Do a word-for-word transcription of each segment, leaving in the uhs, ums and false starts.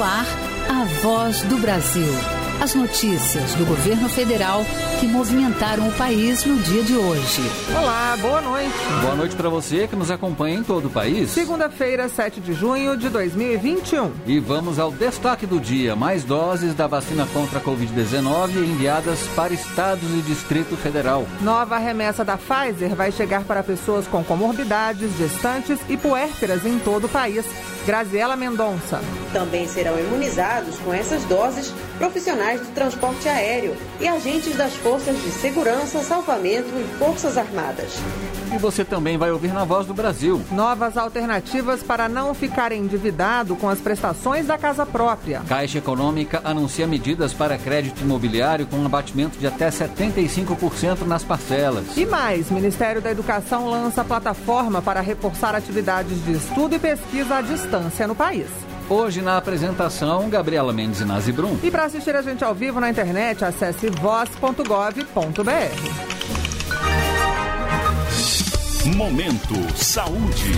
No ar, a Voz do Brasil. As notícias do governo federal que movimentaram o país no dia de hoje. Olá, boa noite. Boa noite para você que nos acompanha em todo o país. Segunda-feira, sete de junho de dois mil e vinte e um. E vamos ao destaque do dia. Mais doses da vacina contra a covid dezenove enviadas para estados e Distrito Federal. Nova remessa da Pfizer vai chegar para pessoas com comorbidades, gestantes e puérperas em todo o país. Graziela Mendonça. Também serão imunizados com essas doses profissionais do transporte aéreo e agentes das Forças de Segurança, Salvamento e Forças Armadas. E você também vai ouvir na Voz do Brasil. Novas alternativas para não ficar endividado com as prestações da casa própria. Caixa Econômica anuncia medidas para crédito imobiliário com um abatimento de até setenta e cinco por cento nas parcelas. E mais, Ministério da Educação lança plataforma para reforçar atividades de estudo e pesquisa à distância no país. Hoje na apresentação, Gabriela Mendes e Nazi Brum. E para assistir a gente ao vivo na internet, acesse voz ponto gov ponto br. Momento Saúde.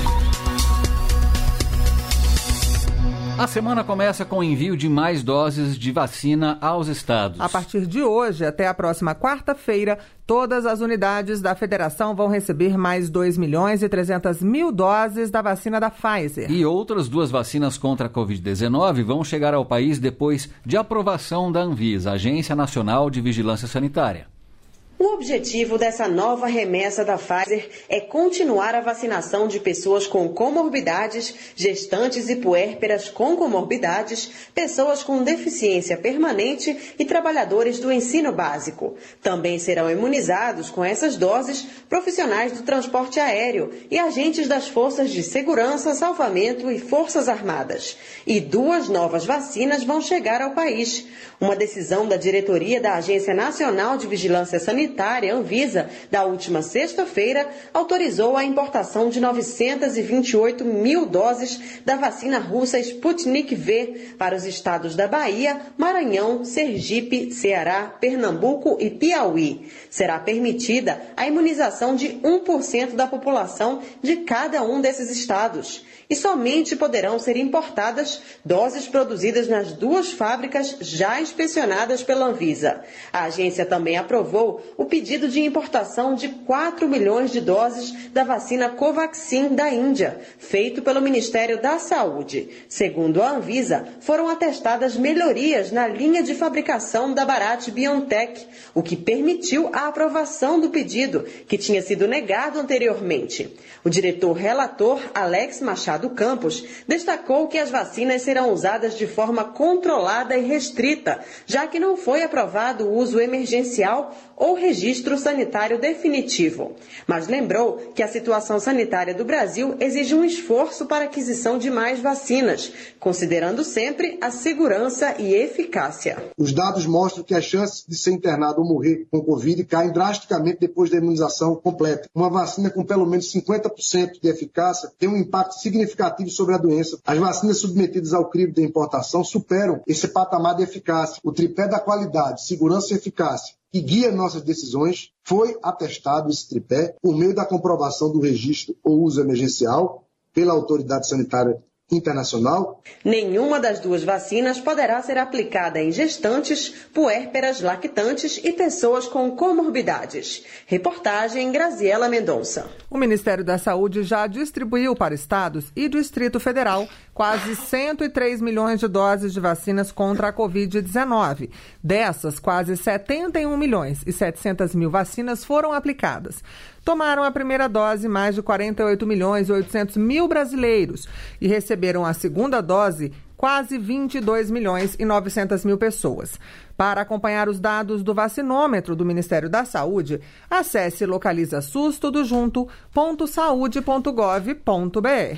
A semana começa com o envio de mais doses de vacina aos estados. A partir de hoje até a próxima quarta-feira, todas as unidades da federação vão receber mais dois milhões e trezentas mil doses da vacina da Pfizer. E outras duas vacinas contra a covid dezenove vão chegar ao país depois de aprovação da Anvisa, Agência Nacional de Vigilância Sanitária. O objetivo dessa nova remessa da Pfizer é continuar a vacinação de pessoas com comorbidades, gestantes e puérperas com comorbidades, pessoas com deficiência permanente e trabalhadores do ensino básico. Também serão imunizados com essas doses profissionais do transporte aéreo e agentes das Forças de Segurança, Salvamento e Forças Armadas. E duas novas vacinas vão chegar ao país. Uma decisão da diretoria da Agência Nacional de Vigilância Sanitária, Anvisa, da última sexta-feira, autorizou a importação de novecentas e vinte e oito mil doses da vacina russa Sputnik V para os estados da Bahia, Maranhão, Sergipe, Ceará, Pernambuco e Piauí. Será permitida a imunização de um por cento da população de cada um desses estados. E somente poderão ser importadas doses produzidas nas duas fábricas já inspecionadas pela Anvisa. A agência também aprovou o pedido de importação de quatro milhões de doses da vacina Covaxin da Índia, feito pelo Ministério da Saúde. Segundo a Anvisa, foram atestadas melhorias na linha de fabricação da Bharat BioNTech, o que permitiu a aprovação do pedido, que tinha sido negado anteriormente. O diretor relator, Alex Machado Campos, destacou que as vacinas serão usadas de forma controlada e restrita, já que não foi aprovado o uso emergencial ou registro sanitário definitivo. Mas lembrou que a situação sanitária do Brasil exige um esforço para a aquisição de mais vacinas, considerando sempre a segurança e eficácia. Os dados mostram que as chances de ser internado ou morrer com Covid caem drasticamente depois da imunização completa. Uma vacina com pelo menos cinquenta por cento de eficácia tem um impacto significativo sobre a doença. As vacinas submetidas ao crivo da importação superam esse patamar de eficácia. O tripé da qualidade, segurança e eficácia, que guia nossas decisões, foi atestado esse tripé por meio da comprovação do registro ou uso emergencial pela Autoridade Sanitária Internacional. Nenhuma das duas vacinas poderá ser aplicada em gestantes, puérperas, lactantes e pessoas com comorbidades. Reportagem Graziela Mendonça. O Ministério da Saúde já distribuiu para estados e Distrito Federal quase cento e três milhões de doses de vacinas contra a covid dezenove. Dessas, quase setenta e um milhões e setecentas mil vacinas foram aplicadas. Tomaram a primeira dose mais de quarenta e oito milhões e oitocentos mil brasileiros e receberam a segunda dose quase vinte e dois milhões e novecentas mil pessoas. Para acompanhar os dados do vacinômetro do Ministério da Saúde, acesse localiza sus tudo junto ponto saúde ponto gov ponto br.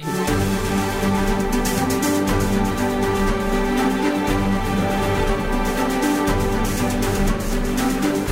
O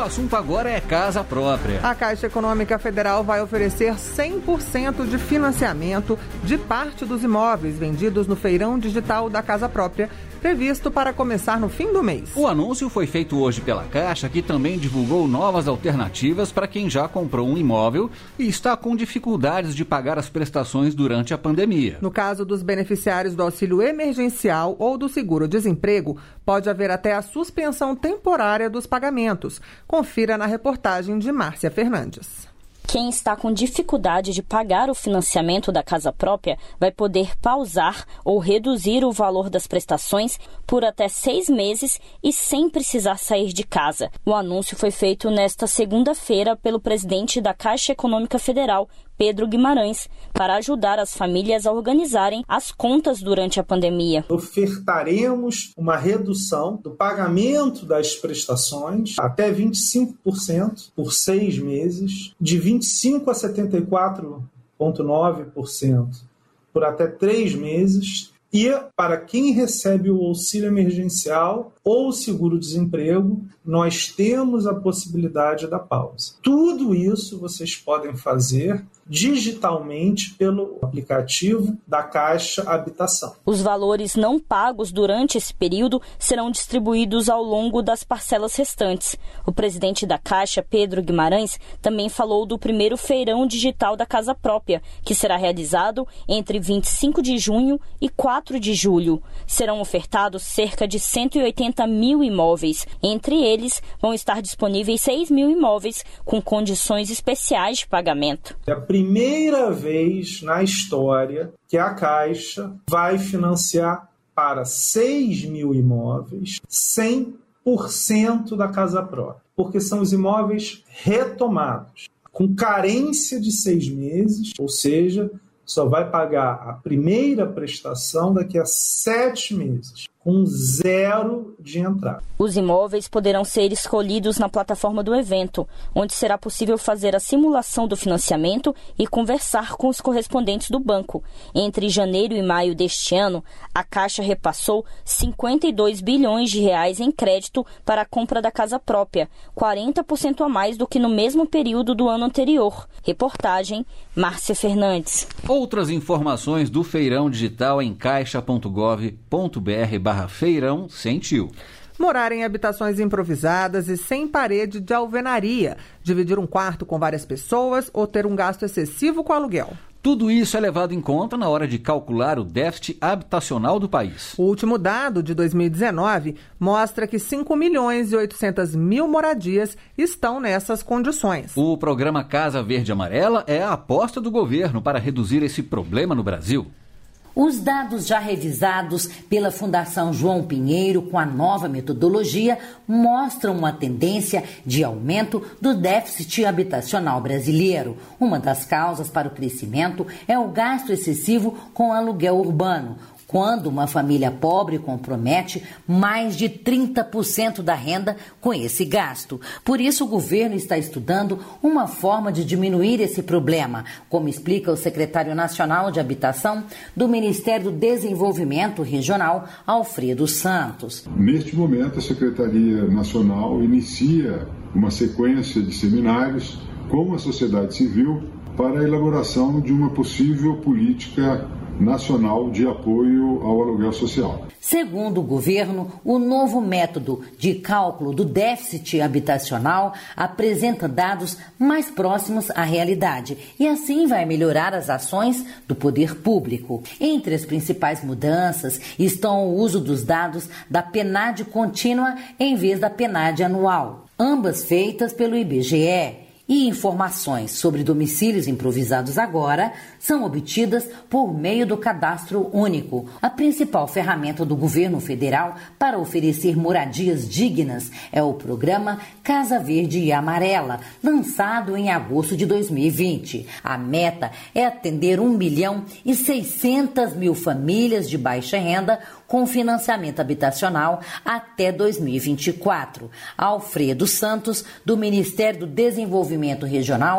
assunto agora é casa própria. A Caixa Econômica Federal vai oferecer cem por cento de financiamento de parte dos imóveis vendidos no feirão digital da Casa Própria, previsto para começar no fim do mês. O anúncio foi feito hoje pela Caixa, que também divulgou novas alternativas para quem já comprou um imóvel e está com dificuldades de pagar as prestações durante a pandemia. No caso dos beneficiários do auxílio emergencial ou do seguro-desemprego, pode haver até a suspensão temporária dos pagamentos. Confira na reportagem de Márcia Fernandes. Quem está com dificuldade de pagar o financiamento da casa própria vai poder pausar ou reduzir o valor das prestações por até seis meses e sem precisar sair de casa. O anúncio foi feito nesta segunda-feira pelo presidente da Caixa Econômica Federal, Pedro Guimarães, para ajudar as famílias a organizarem as contas durante a pandemia. Ofertaremos uma redução do pagamento das prestações até vinte e cinco por cento por seis meses, de vinte e cinco por cento a setenta e quatro vírgula nove por cento por até três meses. E para quem recebe o auxílio emergencial ou o seguro-desemprego, nós temos a possibilidade da pausa. Tudo isso vocês podem fazer digitalmente pelo aplicativo da Caixa Habitação. Os valores não pagos durante esse período serão distribuídos ao longo das parcelas restantes. O presidente da Caixa, Pedro Guimarães, também falou do primeiro feirão digital da Casa Própria, que será realizado entre vinte e cinco de junho e quatro de julho. Serão ofertados cerca de cento e oitenta mil imóveis. Entre eles, vão estar disponíveis seis mil imóveis com condições especiais de pagamento. É a primeira vez na história que a Caixa vai financiar para seis mil imóveis cem por cento da casa própria, porque são os imóveis retomados, com carência de seis meses, ou seja, só vai pagar a primeira prestação daqui a sete meses, com zero de entrada. Os imóveis poderão ser escolhidos na plataforma do evento, onde será possível fazer a simulação do financiamento e conversar com os correspondentes do banco. Entre janeiro e maio deste ano, a Caixa repassou cinquenta e dois bilhões de reais em crédito para a compra da casa própria, quarenta por cento a mais do que no mesmo período do ano anterior. Reportagem, Márcia Fernandes. Outras informações do Feirão Digital em caixa ponto gov ponto br barra feirão sentiu. Morar em habitações improvisadas e sem parede de alvenaria, dividir um quarto com várias pessoas ou ter um gasto excessivo com aluguel. Tudo isso é levado em conta na hora de calcular o déficit habitacional do país. O último dado, de dois mil e dezenove, mostra que cinco milhões e oitocentas mil moradias estão nessas condições. O programa Casa Verde e Amarela é a aposta do governo para reduzir esse problema no Brasil. Os dados já revisados pela Fundação João Pinheiro com a nova metodologia mostram uma tendência de aumento do déficit habitacional brasileiro. Uma das causas para o crescimento é o gasto excessivo com aluguel urbano, quando uma família pobre compromete mais de trinta por cento da renda com esse gasto. Por isso, o governo está estudando uma forma de diminuir esse problema, como explica o secretário nacional de Habitação do Ministério do Desenvolvimento Regional, Alfredo Santos. Neste momento, a Secretaria Nacional inicia uma sequência de seminários com a sociedade civil para a elaboração de uma possível política nacional de apoio ao aluguel social. Segundo o governo, o novo método de cálculo do déficit habitacional apresenta dados mais próximos à realidade e assim vai melhorar as ações do poder público. Entre as principais mudanças estão o uso dos dados da PNAD contínua em vez da PNAD anual, ambas feitas pelo I B G E. E informações sobre domicílios improvisados agora são obtidas por meio do Cadastro Único, a principal ferramenta do governo federal para oferecer moradias dignas é o programa Casa Verde e Amarela, lançado em agosto de dois mil e vinte. A meta é atender um milhão e seiscentas mil famílias de baixa renda com financiamento habitacional até dois mil e vinte e quatro. Alfredo Santos, do Ministério do Desenvolvimento Regional,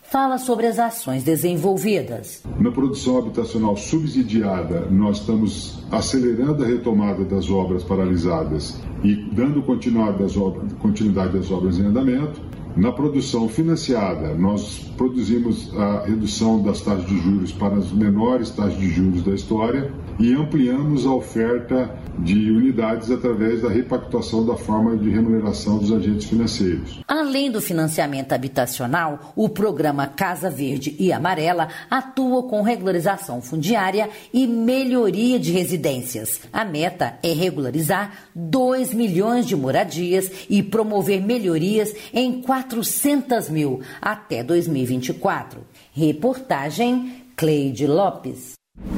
fala sobre as ações desenvolvidas. Na produção habitacional subsidiada, nós estamos acelerando a retomada das obras paralisadas e dando continuidade às obras, continuidade às obras em andamento. Na produção financiada, nós produzimos a redução das taxas de juros para as menores taxas de juros da história e ampliamos a oferta de unidades através da repactuação da forma de remuneração dos agentes financeiros. Além do financiamento habitacional, o programa Casa Verde e Amarela atua com regularização fundiária e melhoria de residências. A meta é regularizar dois milhões de moradias e promover melhorias em quatrocentas mil até dois mil e vinte e quatro. Reportagem Cleide Lopes.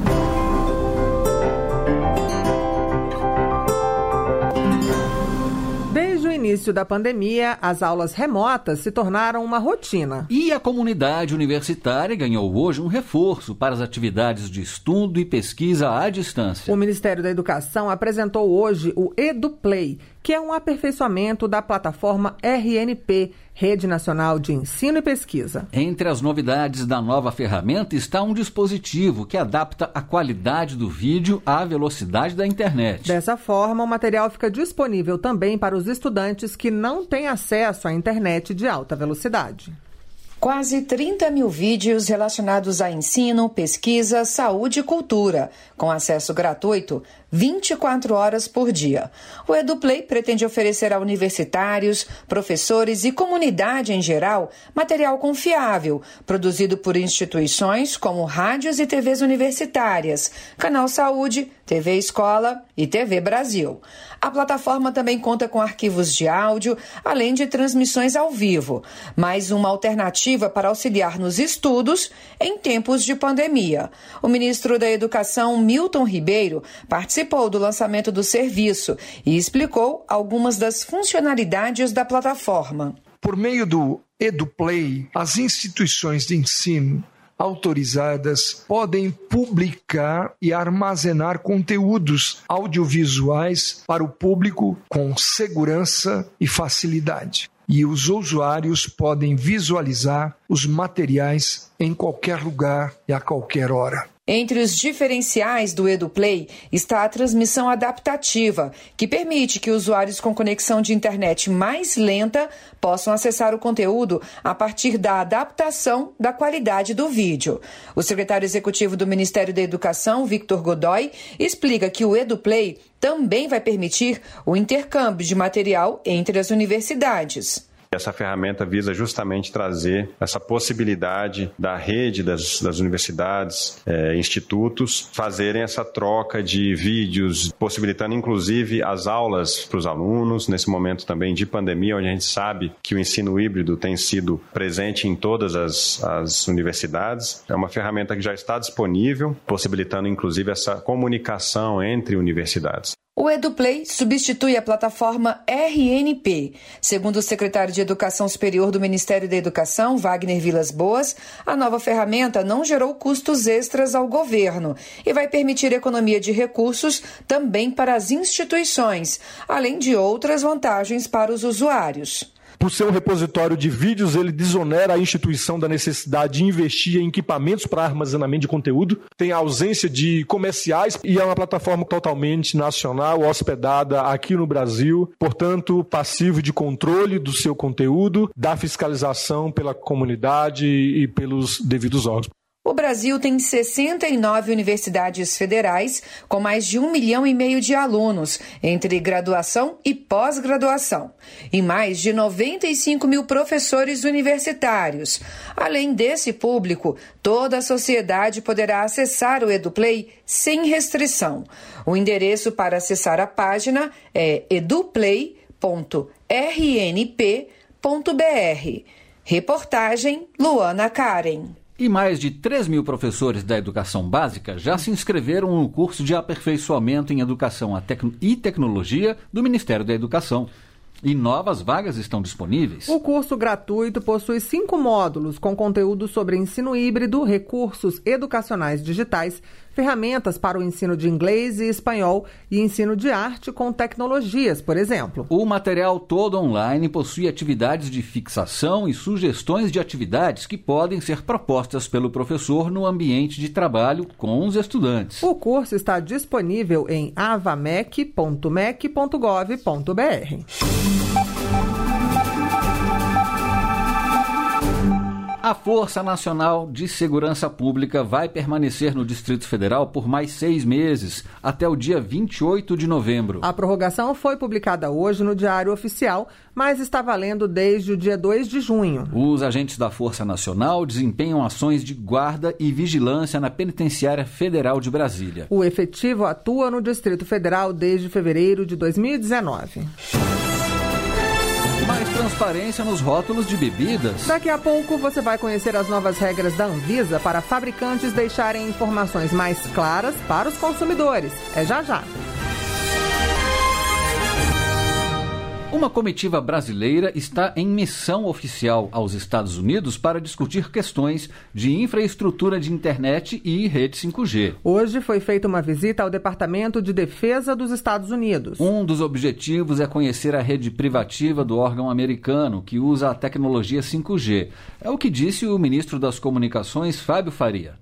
Início da pandemia, as aulas remotas se tornaram uma rotina. E a comunidade universitária ganhou hoje um reforço para as atividades de estudo e pesquisa à distância. O Ministério da Educação apresentou hoje o EduPlay, que é um aperfeiçoamento da plataforma R N P, Rede Nacional de Ensino e Pesquisa. Entre as novidades da nova ferramenta está um dispositivo que adapta a qualidade do vídeo à velocidade da internet. Dessa forma, o material fica disponível também para os estudantes que não têm acesso à internet de alta velocidade. Quase trinta mil vídeos relacionados a ensino, pesquisa, saúde e cultura, com acesso gratuito vinte e quatro horas por dia. O EduPlay pretende oferecer a universitários, professores e comunidade em geral material confiável, produzido por instituições como rádios e T Vs universitárias, Canal Saúde, T V Escola e T V Brasil. A plataforma também conta com arquivos de áudio, além de transmissões ao vivo, mais uma alternativa para auxiliar nos estudos em tempos de pandemia. O ministro da Educação, Milton Ribeiro, participou do lançamento do serviço e explicou algumas das funcionalidades da plataforma. Por meio do EduPlay, as instituições de ensino autorizadas podem publicar e armazenar conteúdos audiovisuais para o público com segurança e facilidade. E os usuários podem visualizar os materiais em qualquer lugar e a qualquer hora. Entre os diferenciais do EduPlay está a transmissão adaptativa, que permite que usuários com conexão de internet mais lenta possam acessar o conteúdo a partir da adaptação da qualidade do vídeo. O secretário executivo do Ministério da Educação, Victor Godoy, explica que o EduPlay também vai permitir o intercâmbio de material entre as universidades. Essa ferramenta visa justamente trazer essa possibilidade da rede das, das universidades, é, institutos, fazerem essa troca de vídeos, possibilitando inclusive as aulas para os alunos, nesse momento também de pandemia, onde a gente sabe que o ensino híbrido tem sido presente em todas as, as universidades. É uma ferramenta que já está disponível, possibilitando inclusive essa comunicação entre universidades. O EduPlay substitui a plataforma R N P. Segundo o secretário de Educação Superior do Ministério da Educação, Wagner Vilas Boas, a nova ferramenta não gerou custos extras ao governo e vai permitir economia de recursos também para as instituições, além de outras vantagens para os usuários. Por ser um repositório de vídeos, ele desonera a instituição da necessidade de investir em equipamentos para armazenamento de conteúdo. Tem a ausência de comerciais e é uma plataforma totalmente nacional, hospedada aqui no Brasil. Portanto, passivo de controle do seu conteúdo, da fiscalização pela comunidade e pelos devidos órgãos. O Brasil tem sessenta e nove universidades federais, com mais de um milhão e meio de alunos, entre graduação e pós-graduação, e mais de noventa e cinco mil professores universitários. Além desse público, toda a sociedade poderá acessar o EduPlay sem restrição. O endereço para acessar a página é eduplay ponto r n p ponto b r. Reportagem Luana Karen. E mais de três mil professores da educação básica já se inscreveram no curso de aperfeiçoamento em educação e tecnologia do Ministério da Educação. E novas vagas estão disponíveis. O curso gratuito possui cinco módulos com conteúdo sobre ensino híbrido, recursos educacionais digitais, ferramentas para o ensino de inglês e espanhol e ensino de arte com tecnologias, por exemplo. O material todo online possui atividades de fixação e sugestões de atividades que podem ser propostas pelo professor no ambiente de trabalho com os estudantes. O curso está disponível em avamec ponto mec ponto gov ponto br. A Força Nacional de Segurança Pública vai permanecer no Distrito Federal por mais seis meses, até o dia vinte e oito de novembro. A prorrogação foi publicada hoje no Diário Oficial, mas está valendo desde o dia dois de junho. Os agentes da Força Nacional desempenham ações de guarda e vigilância na Penitenciária Federal de Brasília. O efetivo atua no Distrito Federal desde fevereiro de dois mil e dezenove. Mais transparência nos rótulos de bebidas. Daqui a pouco você vai conhecer as novas regras da Anvisa para fabricantes deixarem informações mais claras para os consumidores. É já já. Uma comitiva brasileira está em missão oficial aos Estados Unidos para discutir questões de infraestrutura de internet e rede cinco G. Hoje foi feita uma visita ao Departamento de Defesa dos Estados Unidos. Um dos objetivos é conhecer a rede privativa do órgão americano, que usa a tecnologia cinco G. É o que disse o ministro das Comunicações, Fábio Faria.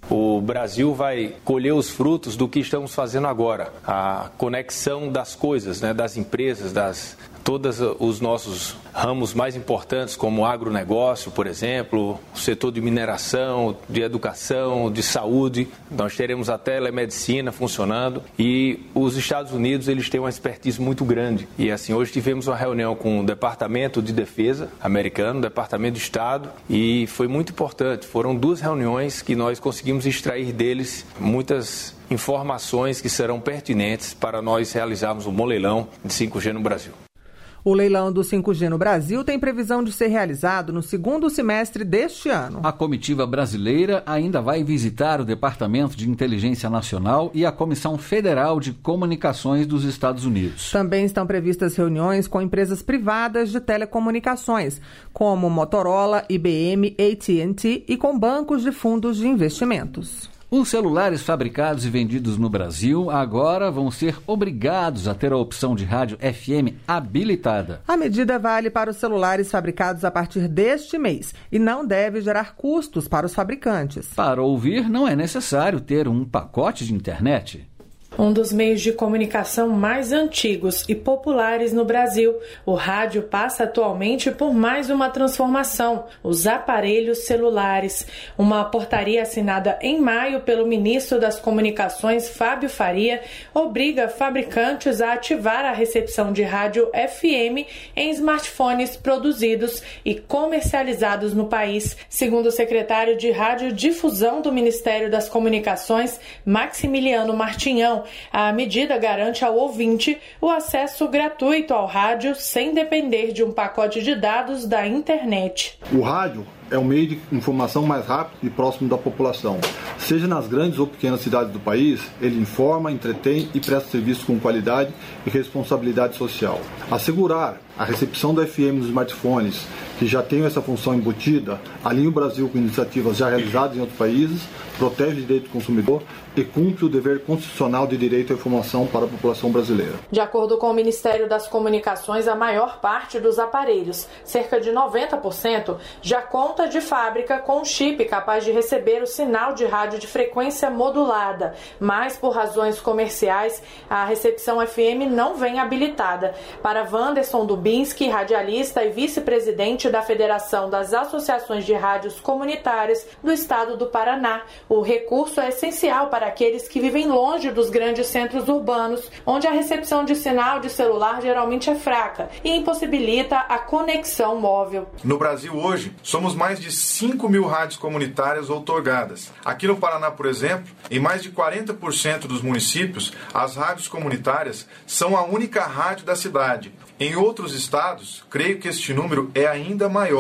O Brasil vai colher os frutos do que estamos fazendo agora, a conexão das coisas, né, das empresas, das todos os nossos ramos mais importantes, como o agronegócio, por exemplo, o setor de mineração, de educação, de saúde. Nós teremos a telemedicina funcionando e os Estados Unidos eles têm uma expertise muito grande. E assim, hoje tivemos uma reunião com o Departamento de Defesa americano, o Departamento de Estado, e foi muito importante. Foram duas reuniões que nós conseguimos extrair deles muitas informações que serão pertinentes para nós realizarmos um bom leilão de cinco G no Brasil. O leilão do cinco G no Brasil tem previsão de ser realizado no segundo semestre deste ano. A comitiva brasileira ainda vai visitar o Departamento de Inteligência Nacional e a Comissão Federal de Comunicações dos Estados Unidos. Também estão previstas reuniões com empresas privadas de telecomunicações, como Motorola, I B M, A T and T e com bancos de fundos de investimentos. Os celulares fabricados e vendidos no Brasil agora vão ser obrigados a ter a opção de rádio F M habilitada. A medida vale para os celulares fabricados a partir deste mês e não deve gerar custos para os fabricantes. Para ouvir, não é necessário ter um pacote de internet. Um dos meios de comunicação mais antigos e populares no Brasil, o rádio passa atualmente por mais uma transformação, os aparelhos celulares. Uma portaria assinada em maio pelo ministro das Comunicações, Fábio Faria, obriga fabricantes a ativar a recepção de rádio F M em smartphones produzidos e comercializados no país. Segundo o secretário de Radiodifusão do Ministério das Comunicações, Maximiliano Martinhão, a medida garante ao ouvinte o acesso gratuito ao rádio sem depender de um pacote de dados da internet. O rádio é o meio de informação mais rápido e próximo da população. Seja nas grandes ou pequenas cidades do país, ele informa, entretém e presta serviços com qualidade e responsabilidade social. Assegurar a recepção do F M nos smartphones, que já tem essa função embutida, alinha o Brasil com iniciativas já realizadas em outros países, protege o direito do consumidor e cumpre o dever constitucional de direito à informação para a população brasileira. De acordo com o Ministério das Comunicações, a maior parte dos aparelhos, cerca de noventa por cento, já conta de fábrica com um chip capaz de receber o sinal de rádio de frequência modulada, mas por razões comerciais, a recepção F M não vem habilitada. Para Wanderson Dubinski, radialista e vice-presidente da Federação das Associações de Rádios Comunitárias do Estado do Paraná, o recurso é essencial para aqueles que vivem longe dos grandes centros urbanos, onde a recepção de sinal de celular geralmente é fraca e impossibilita a conexão móvel. No Brasil hoje, somos mais de cinco mil rádios comunitárias outorgadas. Aqui no Paraná, por exemplo, em mais de quarenta por cento dos municípios, as rádios comunitárias são a única rádio da cidade. Em outros estados, creio que este número é ainda maior.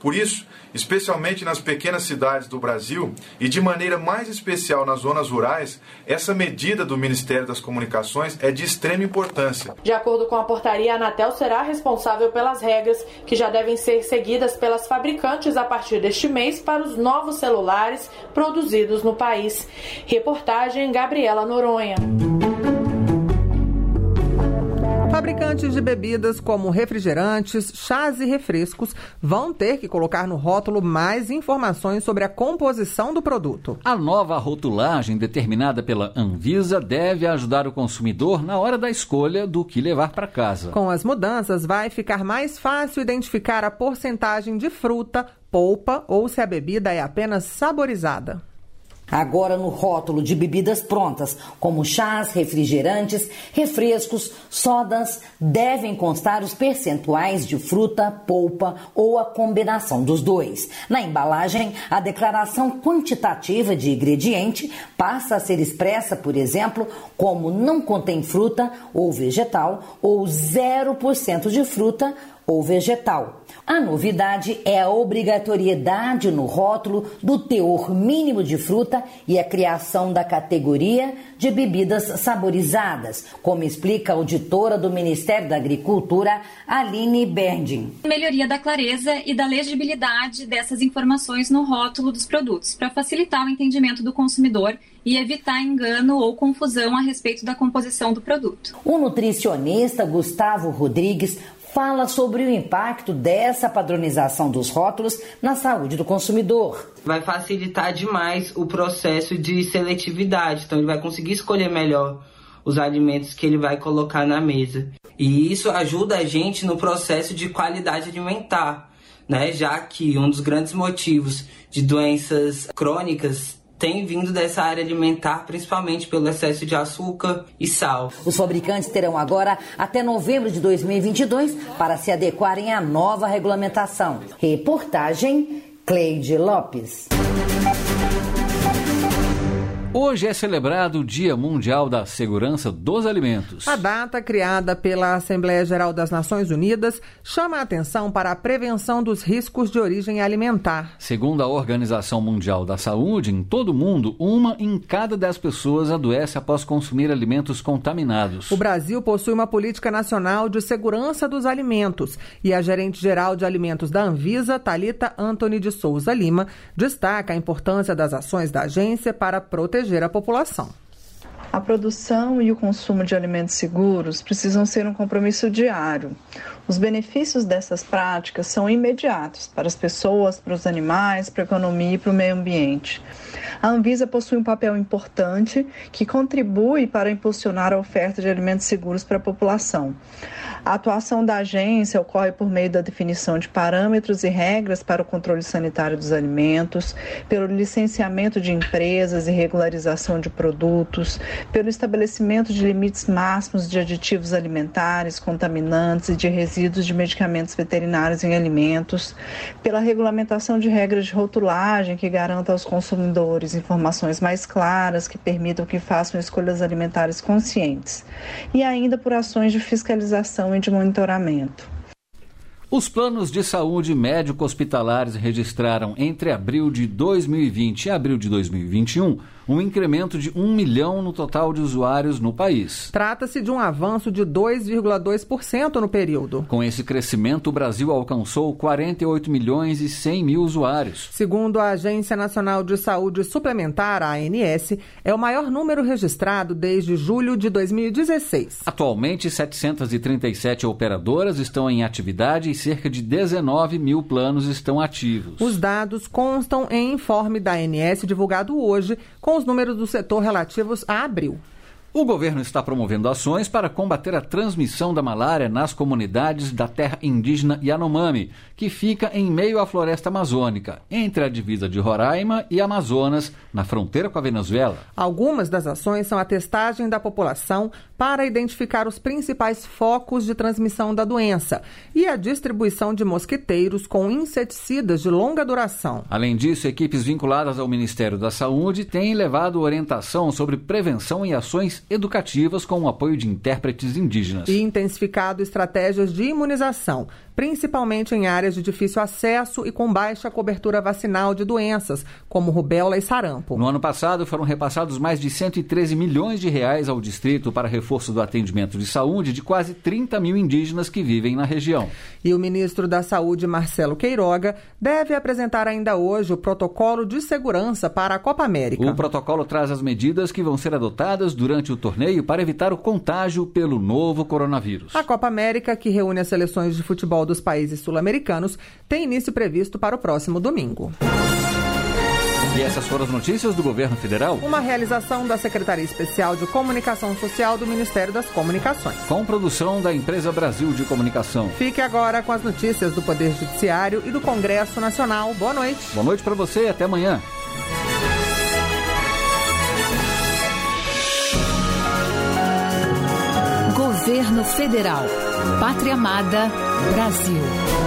Por isso, especialmente nas pequenas cidades do Brasil e de maneira mais especial nas zonas rurais, essa medida do Ministério das Comunicações é de extrema importância. De acordo com a portaria, a Anatel será responsável pelas regras que já devem ser seguidas pelas fabricantes a partir deste mês para os novos celulares produzidos no país. Reportagem Gabriela Noronha. Fabricantes de bebidas como refrigerantes, chás e refrescos vão ter que colocar no rótulo mais informações sobre a composição do produto. A nova rotulagem determinada pela Anvisa deve ajudar o consumidor na hora da escolha do que levar para casa. Com as mudanças, vai ficar mais fácil identificar a porcentagem de fruta, polpa ou se a bebida é apenas saborizada. Agora no rótulo de bebidas prontas, como chás, refrigerantes, refrescos, sodas, devem constar os percentuais de fruta, polpa ou a combinação dos dois. Na embalagem, a declaração quantitativa de ingrediente passa a ser expressa, por exemplo, como não contém fruta ou vegetal ou zero por cento de fruta ou vegetal. A novidade é a obrigatoriedade no rótulo do teor mínimo de fruta e a criação da categoria de bebidas saborizadas, como explica a auditora do Ministério da Agricultura, Aline Berdin. Melhoria da clareza e da legibilidade dessas informações no rótulo dos produtos, para facilitar o entendimento do consumidor e evitar engano ou confusão a respeito da composição do produto. O nutricionista Gustavo Rodrigues fala sobre o impacto dessa padronização dos rótulos na saúde do consumidor. Vai facilitar demais o processo de seletividade, então ele vai conseguir escolher melhor os alimentos que ele vai colocar na mesa. E isso ajuda a gente no processo de qualidade alimentar, né? Já que um dos grandes motivos de doenças crônicas tem vindo dessa área alimentar, principalmente pelo excesso de açúcar e sal. Os fabricantes terão agora até novembro de dois mil e vinte e dois para se adequarem à nova regulamentação. Reportagem Cleide Lopes. Hoje é celebrado o Dia Mundial da Segurança dos Alimentos. A data, criada pela Assembleia Geral das Nações Unidas, chama a atenção para a prevenção dos riscos de origem alimentar. Segundo a Organização Mundial da Saúde, em todo o mundo, uma em cada dez pessoas adoece após consumir alimentos contaminados. O Brasil possui uma política nacional de segurança dos alimentos e a gerente-geral de alimentos da Anvisa, Thalita Antony de Souza Lima, destaca a importância das ações da agência para proteger a população. A produção e o consumo de alimentos seguros precisam ser um compromisso diário. Os benefícios dessas práticas são imediatos para as pessoas, para os animais, para a economia e para o meio ambiente. A Anvisa possui um papel importante que contribui para impulsionar a oferta de alimentos seguros para a população. A atuação da agência ocorre por meio da definição de parâmetros e regras para o controle sanitário dos alimentos, pelo licenciamento de empresas e regularização de produtos, pelo estabelecimento de limites máximos de aditivos alimentares, contaminantes e de resíduos de medicamentos veterinários em alimentos, pela regulamentação de regras de rotulagem que garantam aos consumidores informações mais claras, que permitam que façam escolhas alimentares conscientes, e ainda por ações de fiscalização e de monitoramento. Os planos de saúde médico-hospitalares registraram entre abril de dois mil e vinte e abril de dois mil e vinte e um um incremento de um milhão no total de usuários no país. Trata-se de um avanço de dois vírgula dois por cento no período. Com esse crescimento, o Brasil alcançou quarenta e oito milhões e cem mil usuários. Segundo a Agência Nacional de Saúde Suplementar, a ANS, é o maior número registrado desde julho de dois mil e dezesseis. Atualmente, setecentas e trinta e sete operadoras estão em atividade e cerca de dezenove mil planos estão ativos. Os dados constam em informe da A N S divulgado hoje, com os números do setor relativos a abril. O governo está promovendo ações para combater a transmissão da malária nas comunidades da terra indígena Yanomami, que fica em meio à floresta amazônica, entre a divisa de Roraima e Amazonas, na fronteira com a Venezuela. Algumas das ações são a testagem da população para identificar os principais focos de transmissão da doença e a distribuição de mosquiteiros com inseticidas de longa duração. Além disso, equipes vinculadas ao Ministério da Saúde têm levado orientação sobre prevenção e ações educativas com o apoio de intérpretes indígenas. E intensificado estratégias de imunização, principalmente em áreas de difícil acesso e com baixa cobertura vacinal de doenças, como rubéola e sarampo. No ano passado, foram repassados mais de cento e treze milhões de reais ao distrito para reforço do atendimento de saúde de quase trinta mil indígenas que vivem na região. E o ministro da Saúde, Marcelo Queiroga, deve apresentar ainda hoje o protocolo de segurança para a Copa América. O protocolo traz as medidas que vão ser adotadas durante o torneio para evitar o contágio pelo novo coronavírus. A Copa América, que reúne as seleções de futebol dos países sul-americanos, tem início previsto para o próximo domingo. E essas foram as notícias do governo federal. Uma realização da Secretaria Especial de Comunicação Social do Ministério das Comunicações. Com produção da Empresa Brasil de Comunicação. Fique agora com as notícias do Poder Judiciário e do Congresso Nacional. Boa noite. Boa noite para você e até amanhã. Governo Federal. Pátria Amada, Brasil.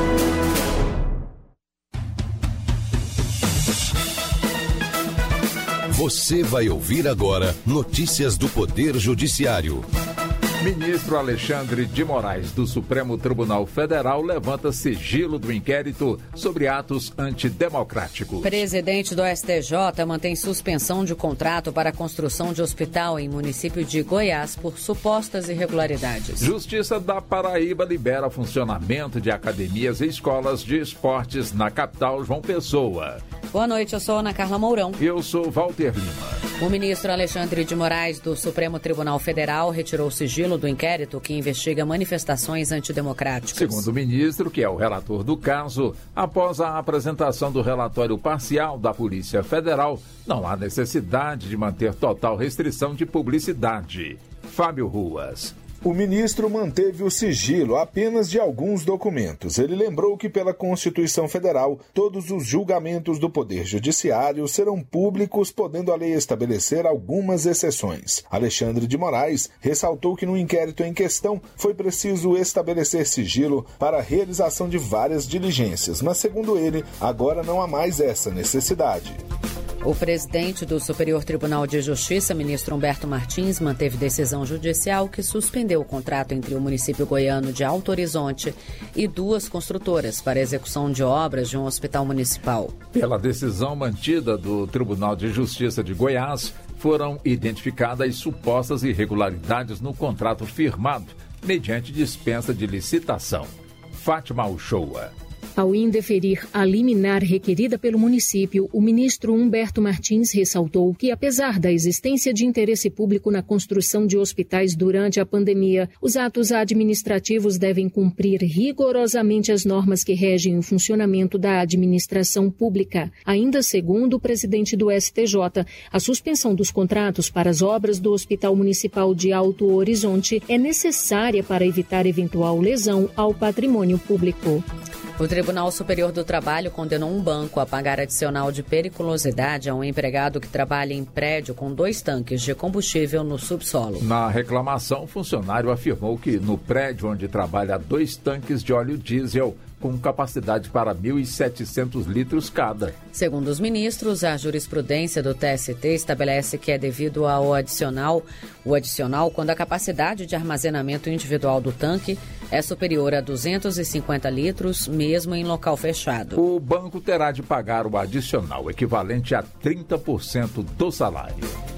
Você vai ouvir agora notícias do Poder Judiciário. Ministro Alexandre de Moraes, do Supremo Tribunal Federal, levanta sigilo do inquérito sobre atos antidemocráticos. Presidente do S T J mantém suspensão de contrato para a construção de hospital em município de Goiás por supostas irregularidades. Justiça da Paraíba libera funcionamento de academias e escolas de esportes na capital João Pessoa. Boa noite, eu sou Ana Carla Mourão. E eu sou Walter Lima. O ministro Alexandre de Moraes, do Supremo Tribunal Federal, retirou o sigilo do inquérito que investiga manifestações antidemocráticas. Segundo o ministro, que é o relator do caso, após a apresentação do relatório parcial da Polícia Federal, não há necessidade de manter total restrição de publicidade. Fábio Ruas. O ministro manteve o sigilo apenas de alguns documentos. Ele lembrou que, pela Constituição Federal, todos os julgamentos do Poder Judiciário serão públicos, podendo a lei estabelecer algumas exceções. Alexandre de Moraes ressaltou que no inquérito em questão foi preciso estabelecer sigilo para a realização de várias diligências, mas, segundo ele, agora não há mais essa necessidade. O presidente do Superior Tribunal de Justiça, ministro Humberto Martins, manteve decisão judicial que suspendeu o contrato entre o município goiano de Alto Horizonte e duas construtoras para execução de obras de um hospital municipal. Pela decisão mantida do Tribunal de Justiça de Goiás, foram identificadas supostas irregularidades no contrato firmado, mediante dispensa de licitação. Fátima Uchoa. Ao indeferir a liminar requerida pelo município, o ministro Humberto Martins ressaltou que, apesar da existência de interesse público na construção de hospitais durante a pandemia, os atos administrativos devem cumprir rigorosamente as normas que regem o funcionamento da administração pública. Ainda segundo o presidente do S T J, a suspensão dos contratos para as obras do Hospital Municipal de Alto Horizonte é necessária para evitar eventual lesão ao patrimônio público. O Tribunal Superior do Trabalho condenou um banco a pagar adicional de periculosidade a um empregado que trabalha em prédio com dois tanques de combustível no subsolo. Na reclamação, o funcionário afirmou que no prédio onde trabalha dois tanques de óleo diesel com capacidade para mil e setecentos litros cada. Segundo os ministros, a jurisprudência do T S T estabelece que é devido ao adicional, o adicional quando a capacidade de armazenamento individual do tanque é superior a duzentos e cinquenta litros, mesmo em local fechado. O banco terá de pagar o adicional, equivalente a trinta por cento do salário.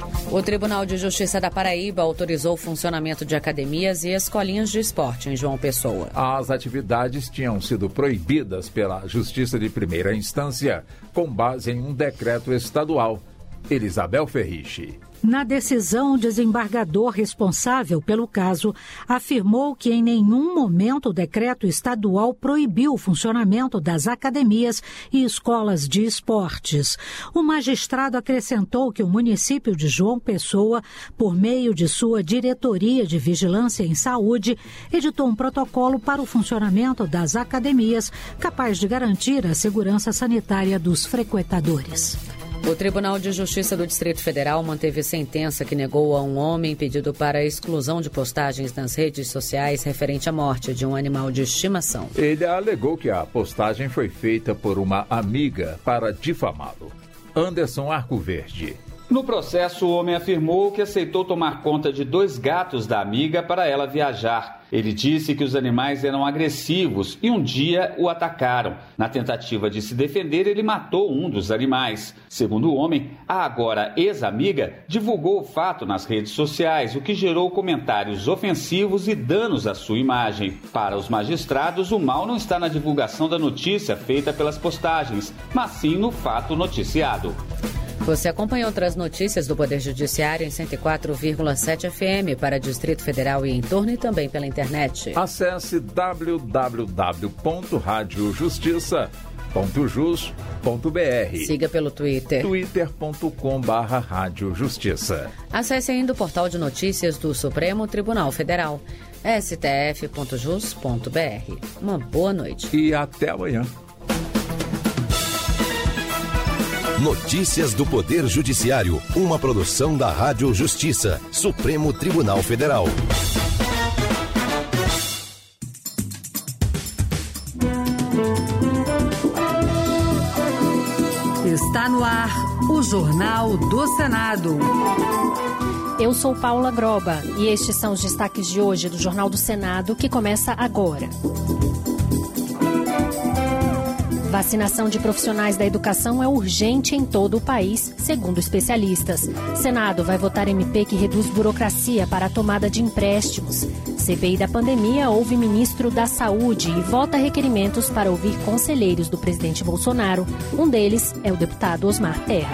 O Tribunal de Justiça da Paraíba autorizou o funcionamento de academias e escolinhas de esporte em João Pessoa. As atividades tinham sido proibidas pela Justiça de Primeira Instância, com base em um decreto estadual. Elisabel Ferriche. Na decisão, o desembargador responsável pelo caso afirmou que em nenhum momento o decreto estadual proibiu o funcionamento das academias e escolas de esportes. O magistrado acrescentou que o município de João Pessoa, por meio de sua Diretoria de Vigilância em Saúde, editou um protocolo para o funcionamento das academias, capaz de garantir a segurança sanitária dos frequentadores. O Tribunal de Justiça do Distrito Federal manteve sentença que negou a um homem pedido para a exclusão de postagens nas redes sociais referente à morte de um animal de estimação. Ele alegou que a postagem foi feita por uma amiga para difamá-lo. Anderson Arcoverde. No processo, o homem afirmou que aceitou tomar conta de dois gatos da amiga para ela viajar. Ele disse que os animais eram agressivos e um dia o atacaram. Na tentativa de se defender, ele matou um dos animais. Segundo o homem, a agora ex-amiga divulgou o fato nas redes sociais, o que gerou comentários ofensivos e danos à sua imagem. Para os magistrados, o mal não está na divulgação da notícia feita pelas postagens, mas sim no fato noticiado. Você acompanha outras notícias do Poder Judiciário em cento e quatro vírgula sete F M para Distrito Federal e em torno e também pela internet. Acesse w w w ponto rádio justiça ponto jus ponto b r. Siga pelo Twitter. twitter ponto com barra rádio justiça. Acesse ainda o portal de notícias do Supremo Tribunal Federal, s t f ponto jus ponto b r. Uma boa noite. E até amanhã. Notícias do Poder Judiciário, uma produção da Rádio Justiça, Supremo Tribunal Federal. Está no ar o Jornal do Senado. Eu sou Paula Groba e estes são os destaques de hoje do Jornal do Senado, que começa agora. Vacinação de profissionais da educação é urgente em todo o país, segundo especialistas. Senado vai votar M P que reduz burocracia para a tomada de empréstimos. C P I da pandemia ouve ministro da Saúde e vota requerimentos para ouvir conselheiros do presidente Bolsonaro. Um deles é o deputado Osmar Terra.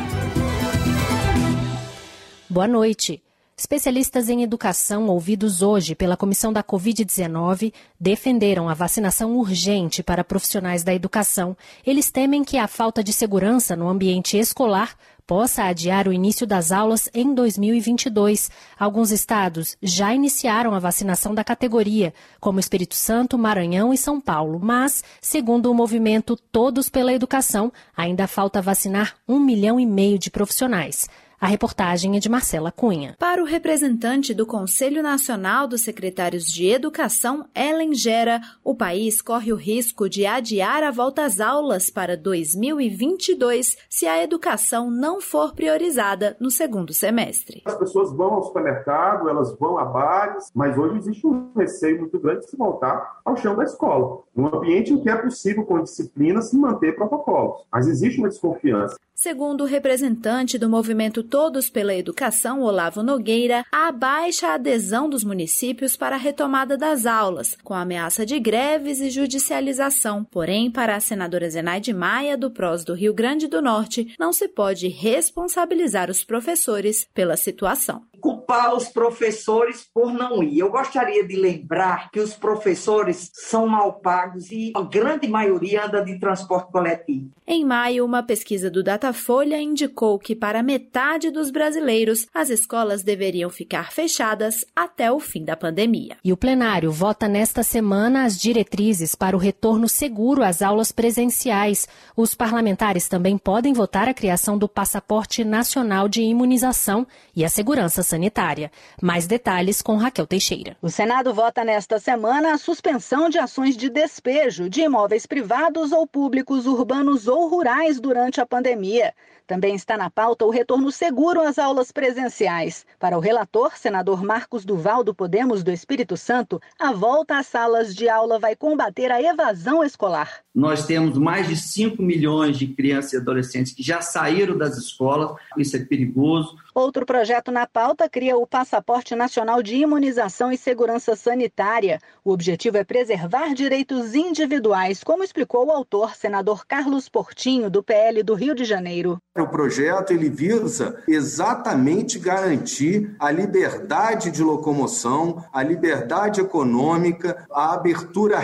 Boa noite. Especialistas em educação ouvidos hoje pela Comissão da covid dezenove defenderam a vacinação urgente para profissionais da educação. Eles temem que a falta de segurança no ambiente escolar possa adiar o início das aulas em dois mil e vinte e dois. Alguns estados já iniciaram a vacinação da categoria, como Espírito Santo, Maranhão e São Paulo. Mas, segundo o movimento Todos pela Educação, ainda falta vacinar um milhão e meio de profissionais. A reportagem é de Marcela Cunha. Para o representante do Conselho Nacional dos Secretários de Educação, Ellen Gera, o país corre o risco de adiar a volta às aulas para dois mil e vinte e dois se a educação não for priorizada no segundo semestre. As pessoas vão ao supermercado, elas vão a bares, mas hoje existe um receio muito grande de se voltar ao chão da escola, num ambiente em que é possível, com disciplina, se manter protocolos. Mas existe uma desconfiança. Segundo o representante do movimento Todos pela Educação, Olavo Nogueira, há baixa adesão dos municípios para a retomada das aulas, com ameaça de greves e judicialização. Porém, para a senadora Zenaide Maia, do P R O S do Rio Grande do Norte, não se pode responsabilizar os professores pela situação. Culpar os professores por não ir. Eu gostaria de lembrar que os professores são mal pagos e a grande maioria anda de transporte coletivo. Em maio, uma pesquisa do Datafolha indicou que para metade dos brasileiros, as escolas deveriam ficar fechadas até o fim da pandemia. E o plenário vota nesta semana as diretrizes para o retorno seguro às aulas presenciais. Os parlamentares também podem votar a criação do Passaporte Nacional de Imunização e a segurança sanitária. Mais detalhes com Raquel Teixeira. O Senado vota nesta semana a suspensão de ações de despejo de imóveis privados ou públicos urbanos ou rurais durante a pandemia. Também está na pauta o retorno seguro às aulas presenciais. Para o relator, senador Marcos Duval, do Podemos do Espírito Santo, a volta às salas de aula vai combater a evasão escolar. Nós temos mais de cinco milhões de crianças e adolescentes que já saíram das escolas. Isso é perigoso. Outro projeto na pauta cria o Passaporte Nacional de Imunização e Segurança Sanitária. O objetivo é preservar direitos individuais, como explicou o autor, senador Carlos Portinho, do P L do Rio de Janeiro. O projeto ele visa exatamente garantir a liberdade de locomoção, a liberdade econômica, a abertura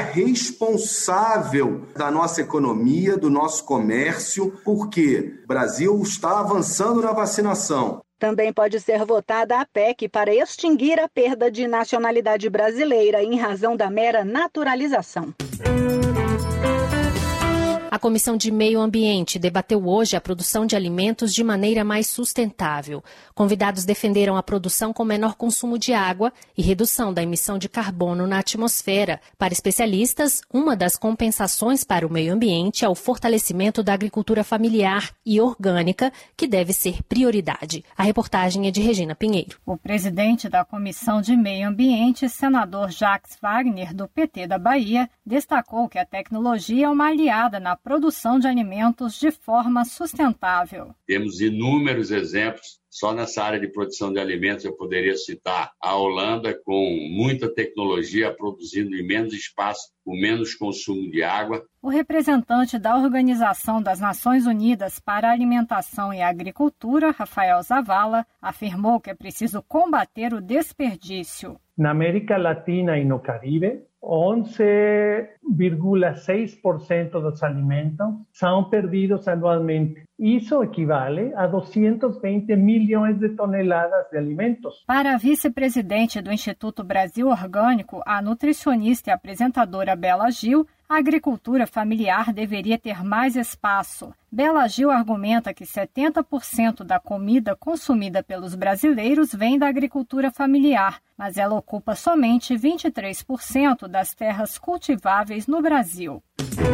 responsável da nossa economia, do nosso comércio, porque o Brasil está avançando na vacinação. Também pode ser votada a P E C para extinguir a perda de nacionalidade brasileira em razão da mera naturalização. A Comissão de Meio Ambiente debateu hoje a produção de alimentos de maneira mais sustentável. Convidados defenderam a produção com menor consumo de água e redução da emissão de carbono na atmosfera. Para especialistas, uma das compensações para o meio ambiente é o fortalecimento da agricultura familiar e orgânica, que deve ser prioridade. A reportagem é de Regina Pinheiro. O presidente da Comissão de Meio Ambiente, senador Jacques Wagner, do P T da Bahia, destacou que a tecnologia é uma aliada na produção de alimentos de forma sustentável. Temos inúmeros exemplos. Só nessa área de produção de alimentos eu poderia citar a Holanda, com muita tecnologia, produzindo em menos espaço, com menos consumo de água. O representante da Organização das Nações Unidas para a Alimentação e Agricultura, Rafael Zavala, afirmou que é preciso combater o desperdício. Na América Latina e no Caribe, onze vírgula seis por cento dos alimentos são perdidos anualmente. Isso equivale a duzentos e vinte milhões de toneladas de alimentos. Para a vice-presidente do Instituto Brasil Orgânico, a nutricionista e apresentadora Bela Gil, a agricultura familiar deveria ter mais espaço. Bela Gil argumenta que setenta por cento da comida consumida pelos brasileiros vem da agricultura familiar, mas ela ocupa somente vinte e três por cento das terras cultiváveis no Brasil.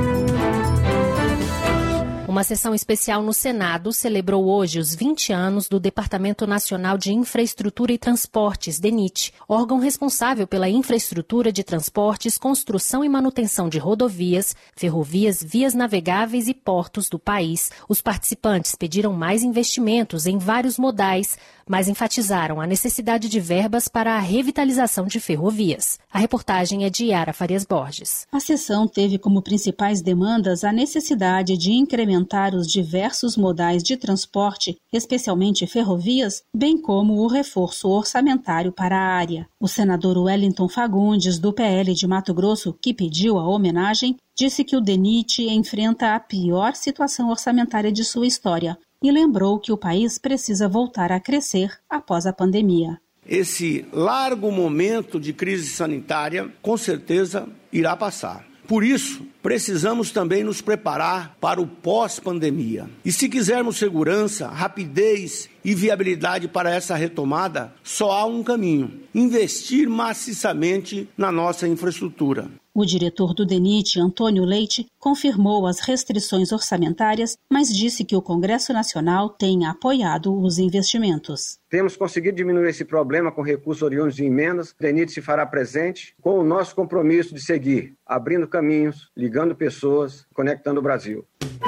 Uma sessão especial no Senado celebrou hoje os vinte anos do Departamento Nacional de Infraestrutura e Transportes, DENIT, órgão responsável pela infraestrutura de transportes, construção e manutenção de rodovias, ferrovias, vias navegáveis e portos do país. Os participantes pediram mais investimentos em vários modais, mas enfatizaram a necessidade de verbas para a revitalização de ferrovias. A reportagem é de Yara Farias Borges. A sessão teve como principais demandas a necessidade de incrementar os diversos modais de transporte, especialmente ferrovias, bem como o reforço orçamentário para a área. O senador Wellington Fagundes, do P L de Mato Grosso, que pediu a homenagem, disse que o DENIT enfrenta a pior situação orçamentária de sua história e lembrou que o país precisa voltar a crescer após a pandemia. Esse largo momento de crise sanitária, com certeza, irá passar. Por isso, precisamos também nos preparar para o pós-pandemia. E se quisermos segurança, rapidez e viabilidade para essa retomada, só há um caminho: investir maciçamente na nossa infraestrutura. O diretor do DENIT, Antônio Leite, confirmou as restrições orçamentárias, mas disse que o Congresso Nacional tem apoiado os investimentos. Temos conseguido diminuir esse problema com recursos oriundos de emendas. O DENIT se fará presente com o nosso compromisso de seguir abrindo caminhos, ligando pessoas, conectando o Brasil.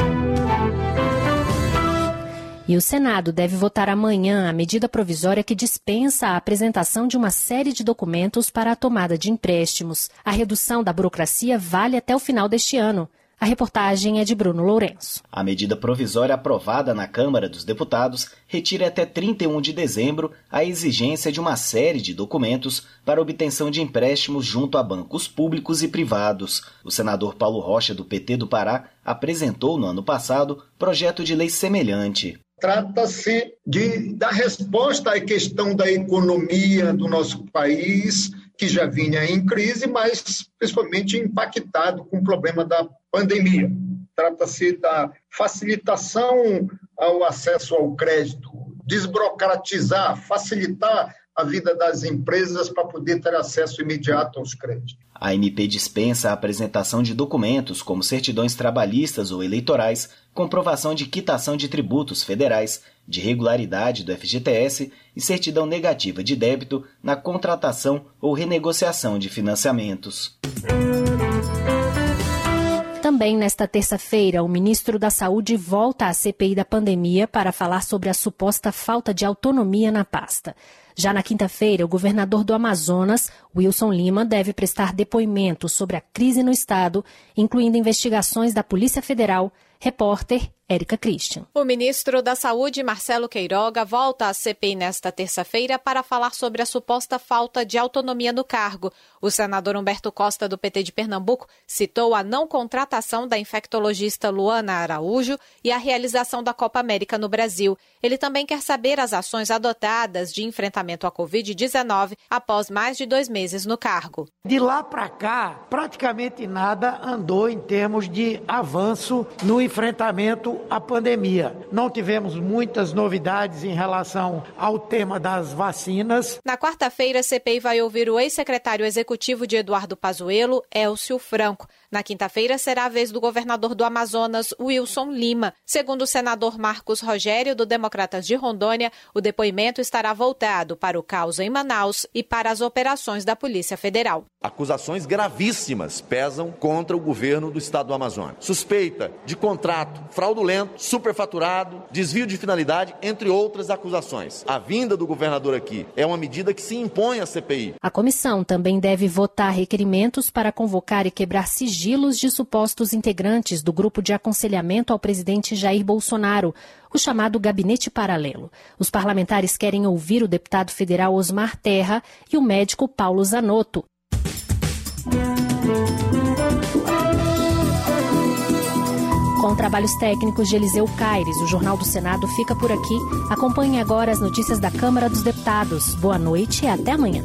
E o Senado deve votar amanhã a medida provisória que dispensa a apresentação de uma série de documentos para a tomada de empréstimos. A redução da burocracia vale até o final deste ano. A reportagem é de Bruno Lourenço. A medida provisória aprovada na Câmara dos Deputados retira até trinta e um de dezembro a exigência de uma série de documentos para obtenção de empréstimos junto a bancos públicos e privados. O senador Paulo Rocha, do P T do Pará, apresentou no ano passado projeto de lei semelhante. Trata-se de dar resposta à questão da economia do nosso país, que já vinha em crise, mas principalmente impactado com o problema da pandemia. Trata-se da facilitação ao acesso ao crédito, desburocratizar, facilitar a vida das empresas para poder ter acesso imediato aos créditos. A M P dispensa a apresentação de documentos como certidões trabalhistas ou eleitorais, comprovação de quitação de tributos federais, de regularidade do F G T S e certidão negativa de débito na contratação ou renegociação de financiamentos. Também nesta terça-feira, o ministro da Saúde volta à C P I da pandemia para falar sobre a suposta falta de autonomia na pasta. Já na quinta-feira, o governador do Amazonas, Wilson Lima, deve prestar depoimento sobre a crise no estado, incluindo investigações da Polícia Federal. Repórter Érica Christian. O ministro da Saúde, Marcelo Queiroga, volta à C P I nesta terça-feira para falar sobre a suposta falta de autonomia no cargo. O senador Humberto Costa, do P T de Pernambuco, citou a não contratação da infectologista Luana Araújo e a realização da Copa América no Brasil. Ele também quer saber as ações adotadas de enfrentamento à covid dezenove após mais de dois meses no cargo. De lá para cá, praticamente nada andou em termos de avanço no enfrentamento à pandemia. Não tivemos muitas novidades em relação ao tema das vacinas. Na quarta-feira, a C P I vai ouvir o ex-secretário executivo de Eduardo Pazuello, Élcio Franco. Na quinta-feira, será a vez do governador do Amazonas, Wilson Lima. Segundo o senador Marcos Rogério, do Democratas de Rondônia, o depoimento estará voltado para o caos em Manaus e para as operações da Polícia Federal. Acusações gravíssimas pesam contra o governo do estado do Amazonas. Suspeita de contrato fraudulento, superfaturado, desvio de finalidade, entre outras acusações. A vinda do governador aqui é uma medida que se impõe à C P I. A comissão também deve votar requerimentos para convocar e quebrar sigilos de supostos integrantes do grupo de aconselhamento ao presidente Jair Bolsonaro, o chamado Gabinete Paralelo. Os parlamentares querem ouvir o deputado federal Osmar Terra e o médico Paulo Zanotto. Com trabalhos técnicos de Eliseu Caires, o Jornal do Senado fica por aqui. Acompanhe agora as notícias da Câmara dos Deputados. Boa noite e até amanhã.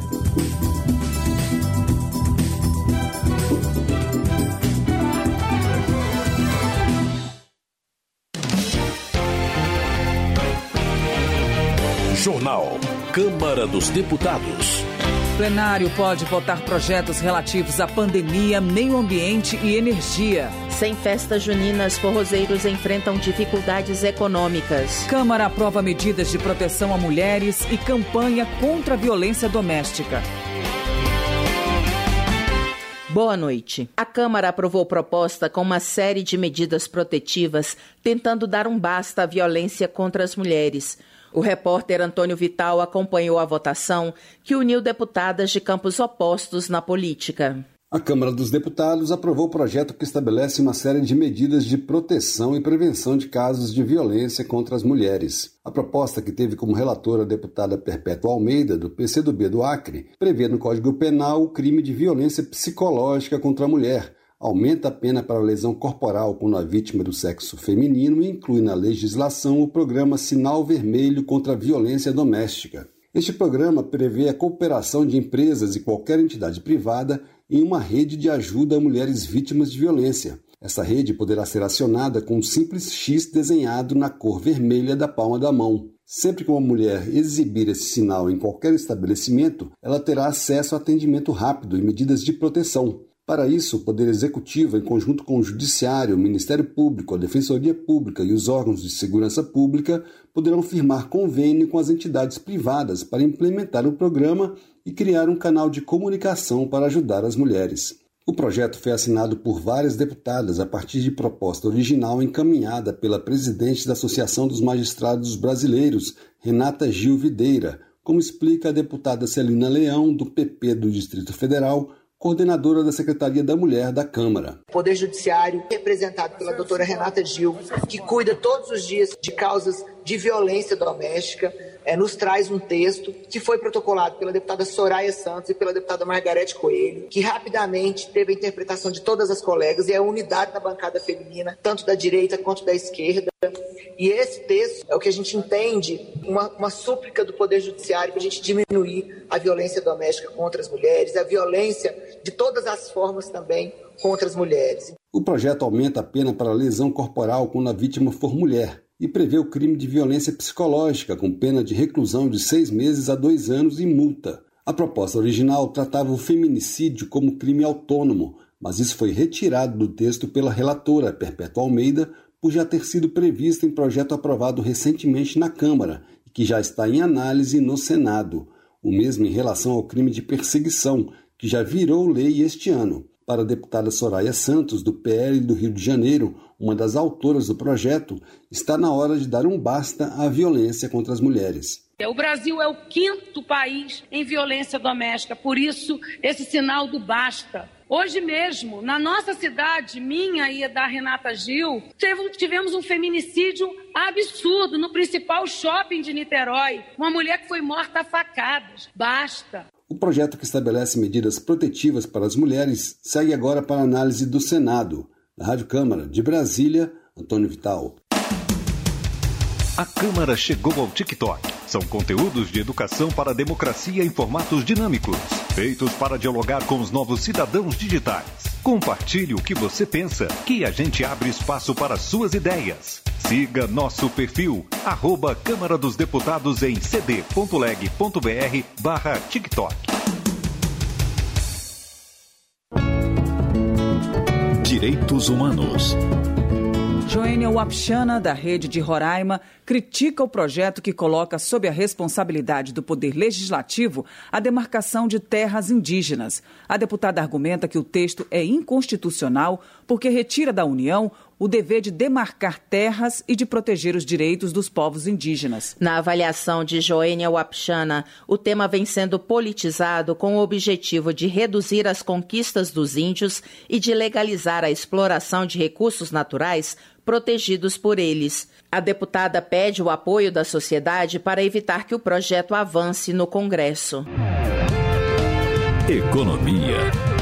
Jornal Câmara dos Deputados. O plenário pode votar projetos relativos à pandemia, meio ambiente e energia. Sem festas juninas, forrozeiros enfrentam dificuldades econômicas. Câmara aprova medidas de proteção a mulheres e campanha contra a violência doméstica. Boa noite. A Câmara aprovou proposta com uma série de medidas protetivas, tentando dar um basta à violência contra as mulheres. O repórter Antônio Vital acompanhou a votação, que uniu deputadas de campos opostos na política. A Câmara dos Deputados aprovou o projeto que estabelece uma série de medidas de proteção e prevenção de casos de violência contra as mulheres. A proposta, que teve como relatora a deputada Perpétua Almeida, do P C do B do Acre, prevê no Código Penal o crime de violência psicológica contra a mulher, aumenta a pena para lesão corporal quando a vítima é do sexo feminino e inclui na legislação o programa Sinal Vermelho contra a Violência Doméstica. Este programa prevê a cooperação de empresas e qualquer entidade privada em uma rede de ajuda a mulheres vítimas de violência. Essa rede poderá ser acionada com um simples X desenhado na cor vermelha da palma da mão. Sempre que uma mulher exibir esse sinal em qualquer estabelecimento, ela terá acesso a atendimento rápido e medidas de proteção. Para isso, o Poder Executivo, em conjunto com o Judiciário, o Ministério Público, a Defensoria Pública e os órgãos de segurança pública, poderão firmar convênio com as entidades privadas para implementar o programa e criar um canal de comunicação para ajudar as mulheres. O projeto foi assinado por várias deputadas a partir de proposta original encaminhada pela presidente da Associação dos Magistrados Brasileiros, Renata Gil Videira, como explica a deputada Celina Leão, do P P do Distrito Federal, coordenadora da Secretaria da Mulher da Câmara. O Poder Judiciário, representado pela doutora Renata Gil, que cuida todos os dias de causas de violência doméstica, é, nos traz um texto que foi protocolado pela deputada Soraya Santos e pela deputada Margarete Coelho, que rapidamente teve a interpretação de todas as colegas e a unidade na bancada feminina, tanto da direita quanto da esquerda. E esse texto é o que a gente entende, uma, uma súplica do Poder Judiciário para a gente diminuir a violência doméstica contra as mulheres, a violência de todas as formas também contra as mulheres. O projeto aumenta a pena para lesão corporal quando a vítima for mulher e prevê o crime de violência psicológica com pena de reclusão de seis meses a dois anos e multa. A proposta original tratava o feminicídio como crime autônomo, mas isso foi retirado do texto pela relatora Perpétua Almeida por já ter sido previsto em projeto aprovado recentemente na Câmara e que já está em análise no Senado. O mesmo em relação ao crime de perseguição, que já virou lei este ano. Para a deputada Soraya Santos, do P L do Rio de Janeiro, uma das autoras do projeto, está na hora de dar um basta à violência contra as mulheres. O Brasil é o quinto país em violência doméstica, por isso esse sinal do basta. Hoje mesmo, na nossa cidade, minha e da Renata Gil, tivemos um feminicídio absurdo no principal shopping de Niterói. Uma mulher que foi morta a facadas. Basta. O projeto que estabelece medidas protetivas para as mulheres segue agora para análise do Senado. Da Rádio Câmara de Brasília, Antônio Vital. A Câmara chegou ao TikTok. São conteúdos de educação para a democracia em formatos dinâmicos, feitos para dialogar com os novos cidadãos digitais. Compartilhe o que você pensa, que a gente abre espaço para suas ideias. Siga nosso perfil, arroba Câmara dos Deputados em cd.leg.br barra TikTok. Direitos Humanos. Joênia Wapchana, da Rede de Roraima, critica o projeto que coloca sob a responsabilidade do Poder Legislativo a demarcação de terras indígenas. A deputada argumenta que o texto é inconstitucional porque retira da União o dever de demarcar terras e de proteger os direitos dos povos indígenas. Na avaliação de Joênia Wapchana, o tema vem sendo politizado com o objetivo de reduzir as conquistas dos índios e de legalizar a exploração de recursos naturais protegidos por eles. A deputada pede o apoio da sociedade para evitar que o projeto avance no Congresso. Economia.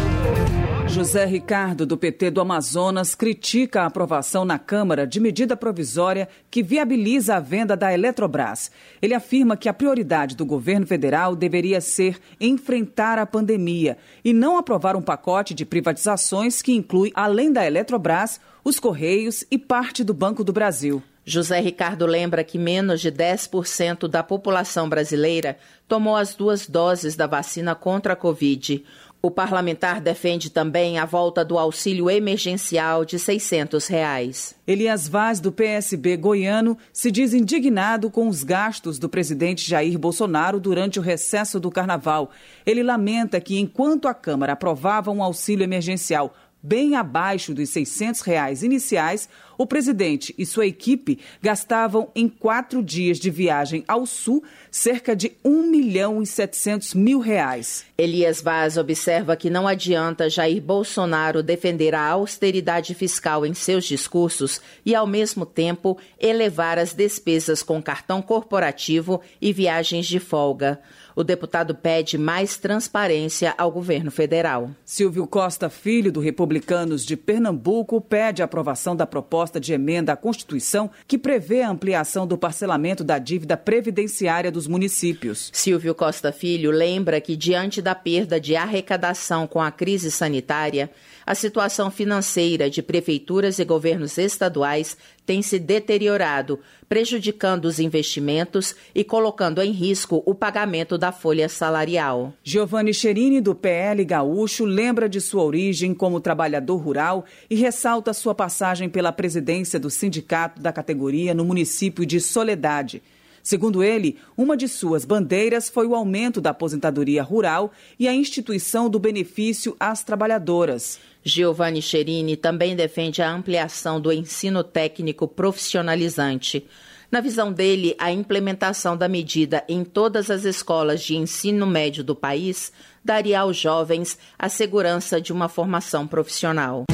José Ricardo, do P T do Amazonas, critica a aprovação na Câmara de medida provisória que viabiliza a venda da Eletrobras. Ele afirma que a prioridade do governo federal deveria ser enfrentar a pandemia e não aprovar um pacote de privatizações que inclui, além da Eletrobras, os Correios e parte do Banco do Brasil. José Ricardo lembra que menos de dez por cento da população brasileira tomou as duas doses da vacina contra a Covid. O parlamentar defende também a volta do auxílio emergencial de seiscentos reais. Elias Vaz, do P S B goiano, se diz indignado com os gastos do presidente Jair Bolsonaro durante o recesso do Carnaval. Ele lamenta que, enquanto a Câmara aprovava um auxílio emergencial bem abaixo dos seiscentos reais iniciais, o presidente e sua equipe gastavam em quatro dias de viagem ao Sul cerca de um milhão e setecentos mil reais. Elias Vaz observa que não adianta Jair Bolsonaro defender a austeridade fiscal em seus discursos e, ao mesmo tempo, elevar as despesas com cartão corporativo e viagens de folga. O deputado pede mais transparência ao governo federal. Silvio Costa Filho, do Republicanos de Pernambuco, pede a aprovação da proposta de emenda à Constituição que prevê a ampliação do parcelamento da dívida previdenciária dos municípios. Silvio Costa Filho lembra que, diante da perda de arrecadação com a crise sanitária, a situação financeira de prefeituras e governos estaduais tem se deteriorado, prejudicando os investimentos e colocando em risco o pagamento da folha salarial. Giovanni Cherini, do P L gaúcho, lembra de sua origem como trabalhador rural e ressalta sua passagem pela presidência do sindicato da categoria no município de Soledade. Segundo ele, uma de suas bandeiras foi o aumento da aposentadoria rural e a instituição do benefício às trabalhadoras. Giovanni Cherini também defende a ampliação do ensino técnico profissionalizante. Na visão dele, a implementação da medida em todas as escolas de ensino médio do país daria aos jovens a segurança de uma formação profissional.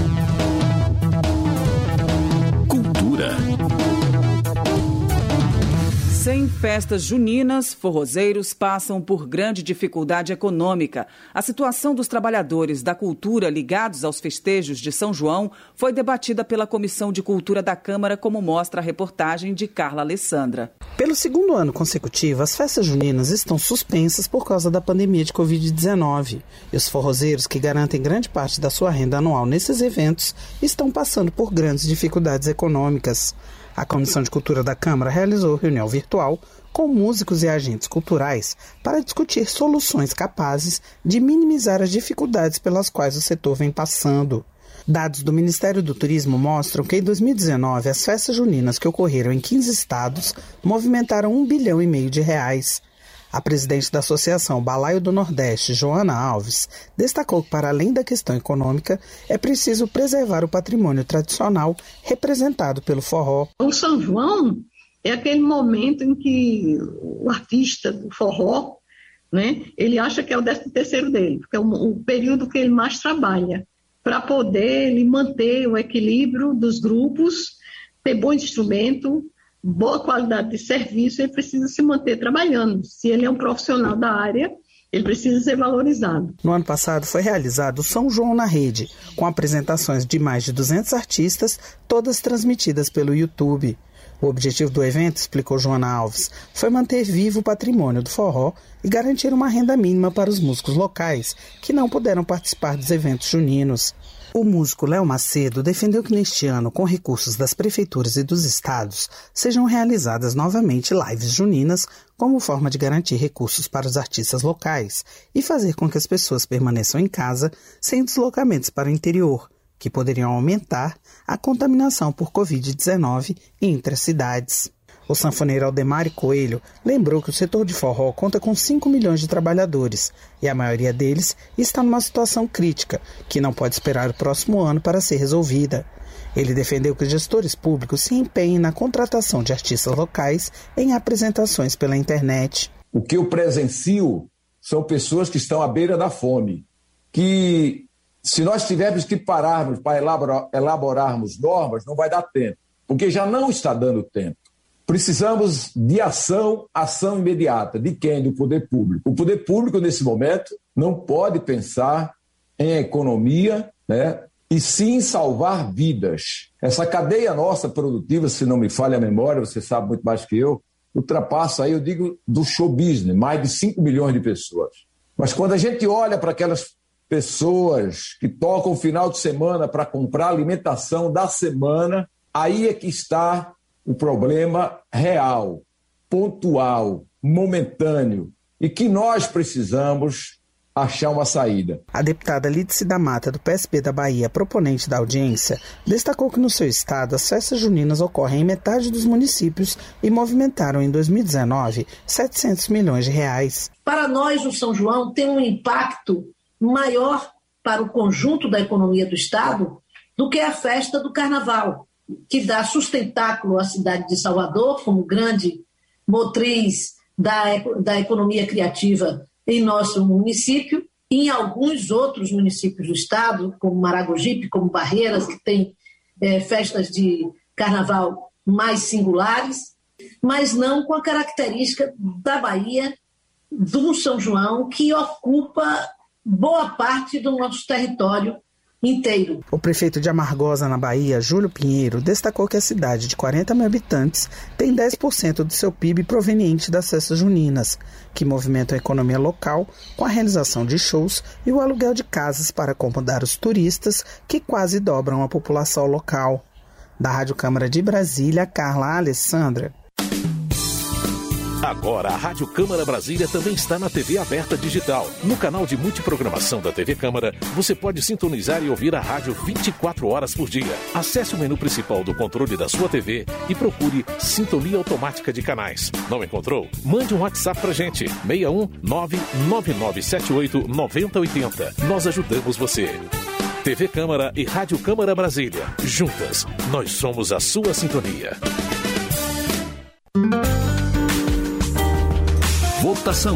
Cultura. Sem festas juninas, forrozeiros passam por grande dificuldade econômica. A situação dos trabalhadores da cultura ligados aos festejos de São João foi debatida pela Comissão de Cultura da Câmara, como mostra a reportagem de Carla Alessandra. Pelo segundo ano consecutivo, as festas juninas estão suspensas por causa da pandemia de covid dezenove. E os forrozeiros, que garantem grande parte da sua renda anual nesses eventos, estão passando por grandes dificuldades econômicas. A Comissão de Cultura da Câmara realizou reunião virtual com músicos e agentes culturais para discutir soluções capazes de minimizar as dificuldades pelas quais o setor vem passando. Dados do Ministério do Turismo mostram que em dois mil e dezenove as festas juninas que ocorreram em quinze estados movimentaram um bilhão e meio de reais. A presidente da Associação Balaio do Nordeste, Joana Alves, destacou que, para além da questão econômica, é preciso preservar o patrimônio tradicional representado pelo forró. O São João é aquele momento em que o artista do forró, né, ele acha que é o décimo terceiro dele, porque é o, o período que ele mais trabalha, para poder ele manter o equilíbrio dos grupos, ter bom instrumento, boa qualidade de serviço, ele precisa se manter trabalhando. Se ele é um profissional da área, ele precisa ser valorizado. No ano passado foi realizado o São João na Rede, com apresentações de mais de duzentos artistas, todas transmitidas pelo YouTube. O objetivo do evento, explicou Joana Alves, foi manter vivo o patrimônio do forró e garantir uma renda mínima para os músicos locais, que não puderam participar dos eventos juninos. O músico Léo Macedo defendeu que neste ano, com recursos das prefeituras e dos estados, sejam realizadas novamente lives juninas como forma de garantir recursos para os artistas locais e fazer com que as pessoas permaneçam em casa sem deslocamentos para o interior, que poderiam aumentar a contaminação por covid dezenove entre as cidades. O sanfoneiro Aldemari Coelho lembrou que o setor de forró conta com cinco milhões de trabalhadores e a maioria deles está numa situação crítica, que não pode esperar o próximo ano para ser resolvida. Ele defendeu que os gestores públicos se empenhem na contratação de artistas locais em apresentações pela internet. O que eu presencio são pessoas que estão à beira da fome, que se nós tivermos que pararmos para elaborar, elaborarmos normas, não vai dar tempo, porque já não está dando tempo. Precisamos de ação, ação imediata. De quem? Do poder público. O poder público, nesse momento, não pode pensar em economia, né, e sim salvar vidas. Essa cadeia nossa produtiva, se não me falha a memória, você sabe muito mais que eu, ultrapassa aí, eu digo, do show business, mais de cinco milhões de pessoas. Mas quando a gente olha para aquelas pessoas que tocam o final de semana para comprar a alimentação da semana, aí é que está o problema real, pontual, momentâneo, e que nós precisamos achar uma saída. A deputada Lídice da Mata, do P S B da Bahia, proponente da audiência, destacou que no seu estado as festas juninas ocorrem em metade dos municípios e movimentaram em dois mil e dezenove setecentos milhões de reais. Para nós, o São João tem um impacto maior para o conjunto da economia do estado do que a festa do Carnaval, que dá sustentáculo à cidade de Salvador como grande motriz da, da economia criativa em nosso município e em alguns outros municípios do estado, como Maragogipe, como Barreiras, que tem é, festas de carnaval mais singulares, mas não com a característica da Bahia, do São João, que ocupa boa parte do nosso território inteiro. O prefeito de Amargosa, na Bahia, Júlio Pinheiro, destacou que a cidade de quarenta mil habitantes tem dez por cento do seu P I B proveniente das festas juninas, que movimentam a economia local com a realização de shows e o aluguel de casas para acomodar os turistas, que quase dobram a população local. Da Rádio Câmara de Brasília, Carla Alessandra. Agora a Rádio Câmara Brasília também está na T V aberta digital. No canal de multiprogramação da T V Câmara, você pode sintonizar e ouvir a rádio vinte e quatro horas por dia. Acesse o menu principal do controle da sua T V e procure Sintonia Automática de Canais. Não encontrou? Mande um WhatsApp pra gente. seis um nove nove nove sete oito nove zero oito zero. Nós ajudamos você. T V Câmara e Rádio Câmara Brasília. Juntas, nós somos a sua sintonia. Votação.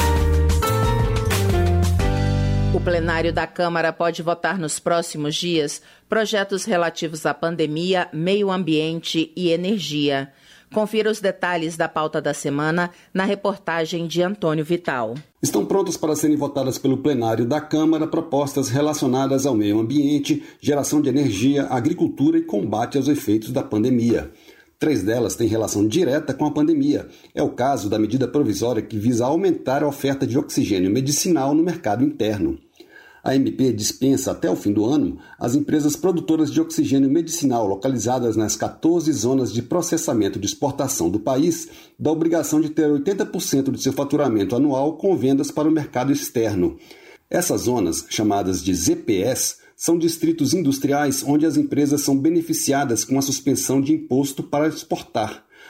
O plenário da Câmara pode votar nos próximos dias projetos relativos à pandemia, meio ambiente e energia. Confira os detalhes da pauta da semana na reportagem de Antônio Vital. Estão prontas para serem votadas pelo plenário da Câmara propostas relacionadas ao meio ambiente, geração de energia, agricultura e combate aos efeitos da pandemia. Três delas têm relação direta com a pandemia. É o caso da medida provisória que visa aumentar a oferta de oxigênio medicinal no mercado interno. A M P dispensa até o fim do ano as empresas produtoras de oxigênio medicinal localizadas nas quatorze zonas de processamento de exportação do país da obrigação de ter oitenta por cento de seu faturamento anual com vendas para o mercado externo. Essas zonas, chamadas de Z P S, são distritos industriais onde as empresas são beneficiadas com a suspensão de imposto para exportar.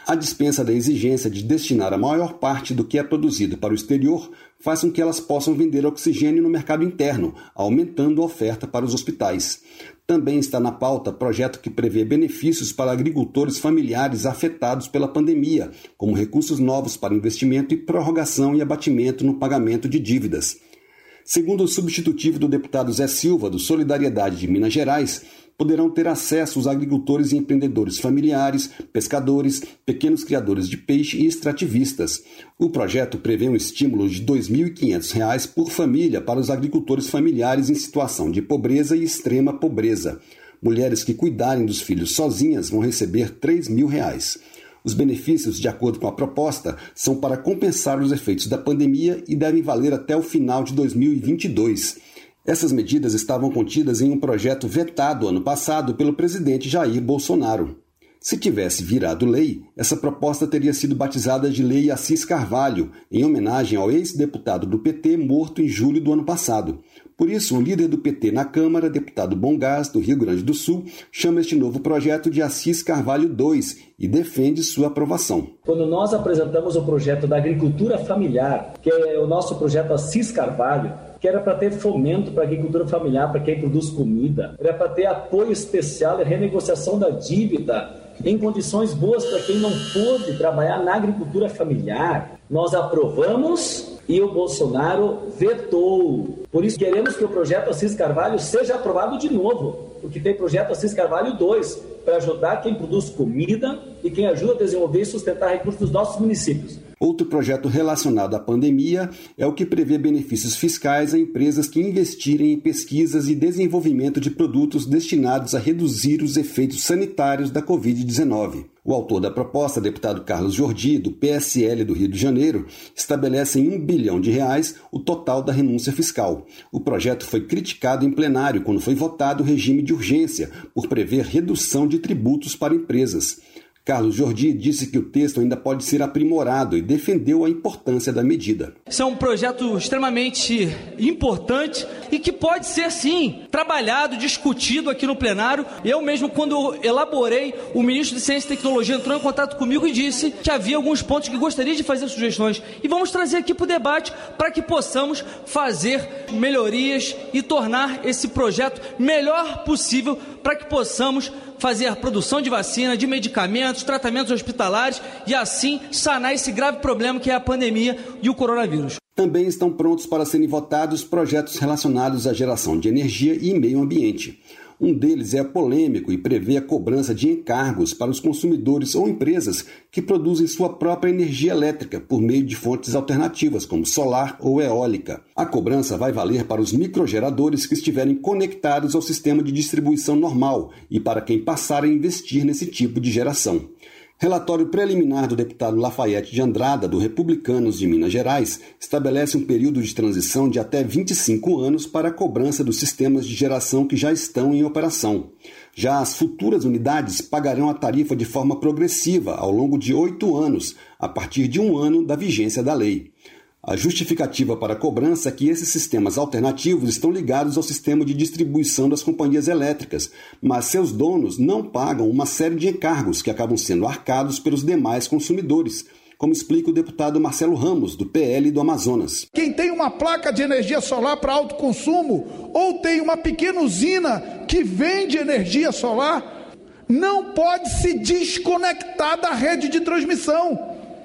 A dispensa da exigência de destinar a maior parte do que é produzido para o exterior faz com que elas possam vender oxigênio no mercado interno, aumentando a oferta para os hospitais. Também está na pauta projeto que prevê benefícios para agricultores familiares afetados pela pandemia, como recursos novos para investimento e prorrogação e abatimento no pagamento de dívidas. Segundo o substitutivo do deputado Zé Silva, do Solidariedade de Minas Gerais, poderão ter acesso os agricultores e empreendedores familiares, pescadores, pequenos criadores de peixe e extrativistas. O projeto prevê um estímulo de dois mil e quinhentos reais por família para os agricultores familiares em situação de pobreza e extrema pobreza. Mulheres que cuidarem dos filhos sozinhas vão receber três mil reais. Os benefícios, de acordo com a proposta, são para compensar os efeitos da pandemia e devem valer até o final de dois mil e vinte e dois. Essas medidas estavam contidas em um projeto vetado ano passado pelo presidente Jair Bolsonaro. Se tivesse virado lei, essa proposta teria sido batizada de Lei Assis Carvalho, em homenagem ao ex-deputado do P T morto em julho do ano passado. Por isso, o líder do P T na Câmara, deputado Bongás, do Rio Grande do Sul, chama este novo projeto de Assis Carvalho dois e defende sua aprovação. Quando nós apresentamos o projeto da agricultura familiar, que é o nosso projeto Assis Carvalho, que era para ter fomento para a agricultura familiar, para quem produz comida, era para ter apoio especial e renegociação da dívida em condições boas para quem não pôde trabalhar na agricultura familiar. Nós aprovamos e o Bolsonaro vetou. Por isso queremos que o projeto Assis Carvalho seja aprovado de novo, porque tem projeto Assis Carvalho dois, para ajudar quem produz comida e quem ajuda a desenvolver e sustentar recursos dos nossos municípios. Outro projeto relacionado à pandemia é o que prevê benefícios fiscais a empresas que investirem em pesquisas e desenvolvimento de produtos destinados a reduzir os efeitos sanitários da covid dezenove. O autor da proposta, deputado Carlos Jordi, do P S L do Rio de Janeiro, estabelece em um bilhão de reais o total da renúncia fiscal. O projeto foi criticado em plenário quando foi votado o regime de urgência, por prever redução de tributos para empresas. Carlos Jordi disse que o texto ainda pode ser aprimorado e defendeu a importância da medida. Isso é um projeto extremamente importante e que pode ser, sim, trabalhado, discutido aqui no plenário. Eu mesmo, quando elaborei, o ministro de Ciência e Tecnologia entrou em contato comigo e disse que havia alguns pontos que gostaria de fazer sugestões. E vamos trazer aqui para o debate para que possamos fazer melhorias e tornar esse projeto melhor possível para que possamos fazer a produção de vacina, de medicamentos, tratamentos hospitalares e assim sanar esse grave problema que é a pandemia e o coronavírus. Também estão prontos para serem votados projetos relacionados à geração de energia e meio ambiente. Um deles é polêmico e prevê a cobrança de encargos para os consumidores ou empresas que produzem sua própria energia elétrica por meio de fontes alternativas, como solar ou eólica. A cobrança vai valer para os microgeradores que estiverem conectados ao sistema de distribuição normal e para quem passar a investir nesse tipo de geração. Relatório preliminar do deputado Lafayette de Andrada, do Republicanos de Minas Gerais, estabelece um período de transição de até vinte e cinco anos para a cobrança dos sistemas de geração que já estão em operação. Já as futuras unidades pagarão a tarifa de forma progressiva ao longo de oito anos, a partir de um ano da vigência da lei. A justificativa para a cobrança é que esses sistemas alternativos estão ligados ao sistema de distribuição das companhias elétricas, mas seus donos não pagam uma série de encargos que acabam sendo arcados pelos demais consumidores, como explica o deputado Marcelo Ramos, do P L do Amazonas. Quem tem uma placa de energia solar para autoconsumo ou tem uma pequena usina que vende energia solar, não pode se desconectar da rede de transmissão,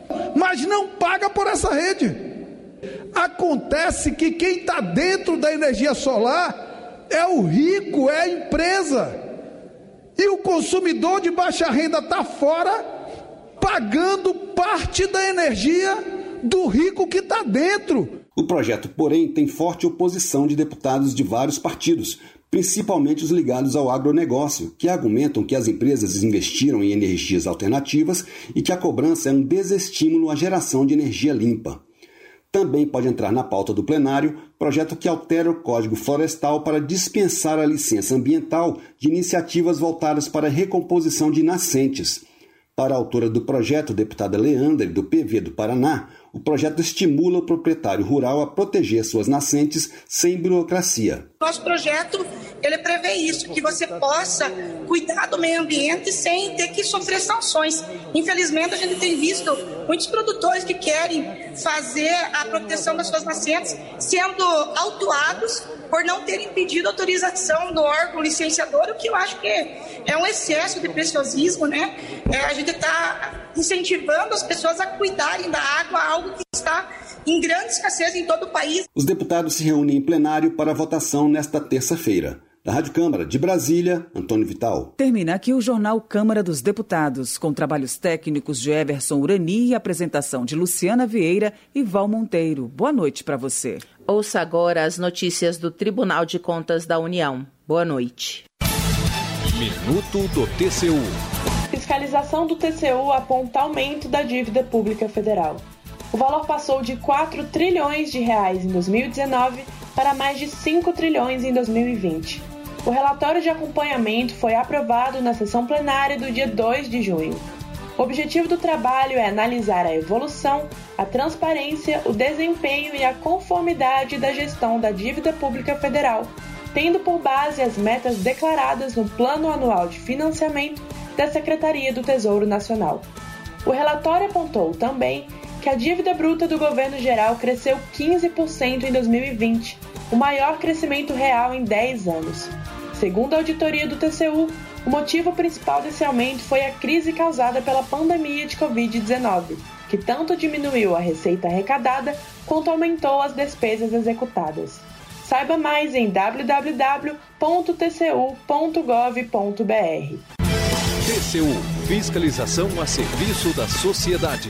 mas não paga por essa rede. Acontece que quem está dentro da energia solar é o rico, é a empresa. E o consumidor de baixa renda está fora, pagando parte da energia do rico que está dentro. O projeto, porém, tem forte oposição de deputados de vários partidos, principalmente os ligados ao agronegócio, que argumentam que as empresas investiram em energias alternativas e que a cobrança é um desestímulo à geração de energia limpa. Também pode entrar na pauta do plenário projeto que altera o Código Florestal para dispensar a licença ambiental de iniciativas voltadas para a recomposição de nascentes. Para a autora do projeto, deputada Leandre, do P V do Paraná, o projeto estimula o proprietário rural a proteger suas nascentes sem burocracia. Nosso projeto, ele prevê isso, que você possa cuidar do meio ambiente sem ter que sofrer sanções. Infelizmente, a gente tem visto muitos produtores que querem fazer a proteção das suas nascentes sendo autuados por não terem pedido autorização do órgão licenciador, o que eu acho que é um excesso de preciosismo, né? É, a gente está incentivando as pessoas a cuidarem da água, algo que está em grande escassez em todo o país. Os deputados se reúnem em plenário para votação nesta terça-feira. Da Rádio Câmara de Brasília, Antônio Vital. Termina aqui o Jornal Câmara dos Deputados, com trabalhos técnicos de Everson Urani e apresentação de Luciana Vieira e Val Monteiro. Boa noite para você. Ouça agora as notícias do Tribunal de Contas da União. Boa noite. Minuto do T C U. Fiscalização do T C U aponta aumento da dívida pública federal. O valor passou de quatro trilhões de reais em dois mil e dezenove para mais de cinco trilhões em dois mil e vinte. O relatório de acompanhamento foi aprovado na sessão plenária do dia dois de junho. O objetivo do trabalho é analisar a evolução, a transparência, o desempenho e a conformidade da gestão da dívida pública federal, tendo por base as metas declaradas no Plano Anual de Financiamento da Secretaria do Tesouro Nacional. O relatório apontou também que a dívida bruta do governo geral cresceu quinze por cento em dois mil e vinte, o maior crescimento real em dez anos. Segundo a auditoria do T C U, o motivo principal desse aumento foi a crise causada pela pandemia de covid dezenove, que tanto diminuiu a receita arrecadada quanto aumentou as despesas executadas. Saiba mais em w w w ponto t c u ponto gov ponto b r. T C U, fiscalização a serviço da sociedade.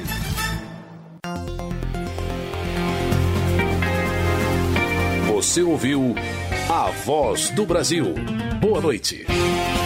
Você ouviu A Voz do Brasil. Boa noite.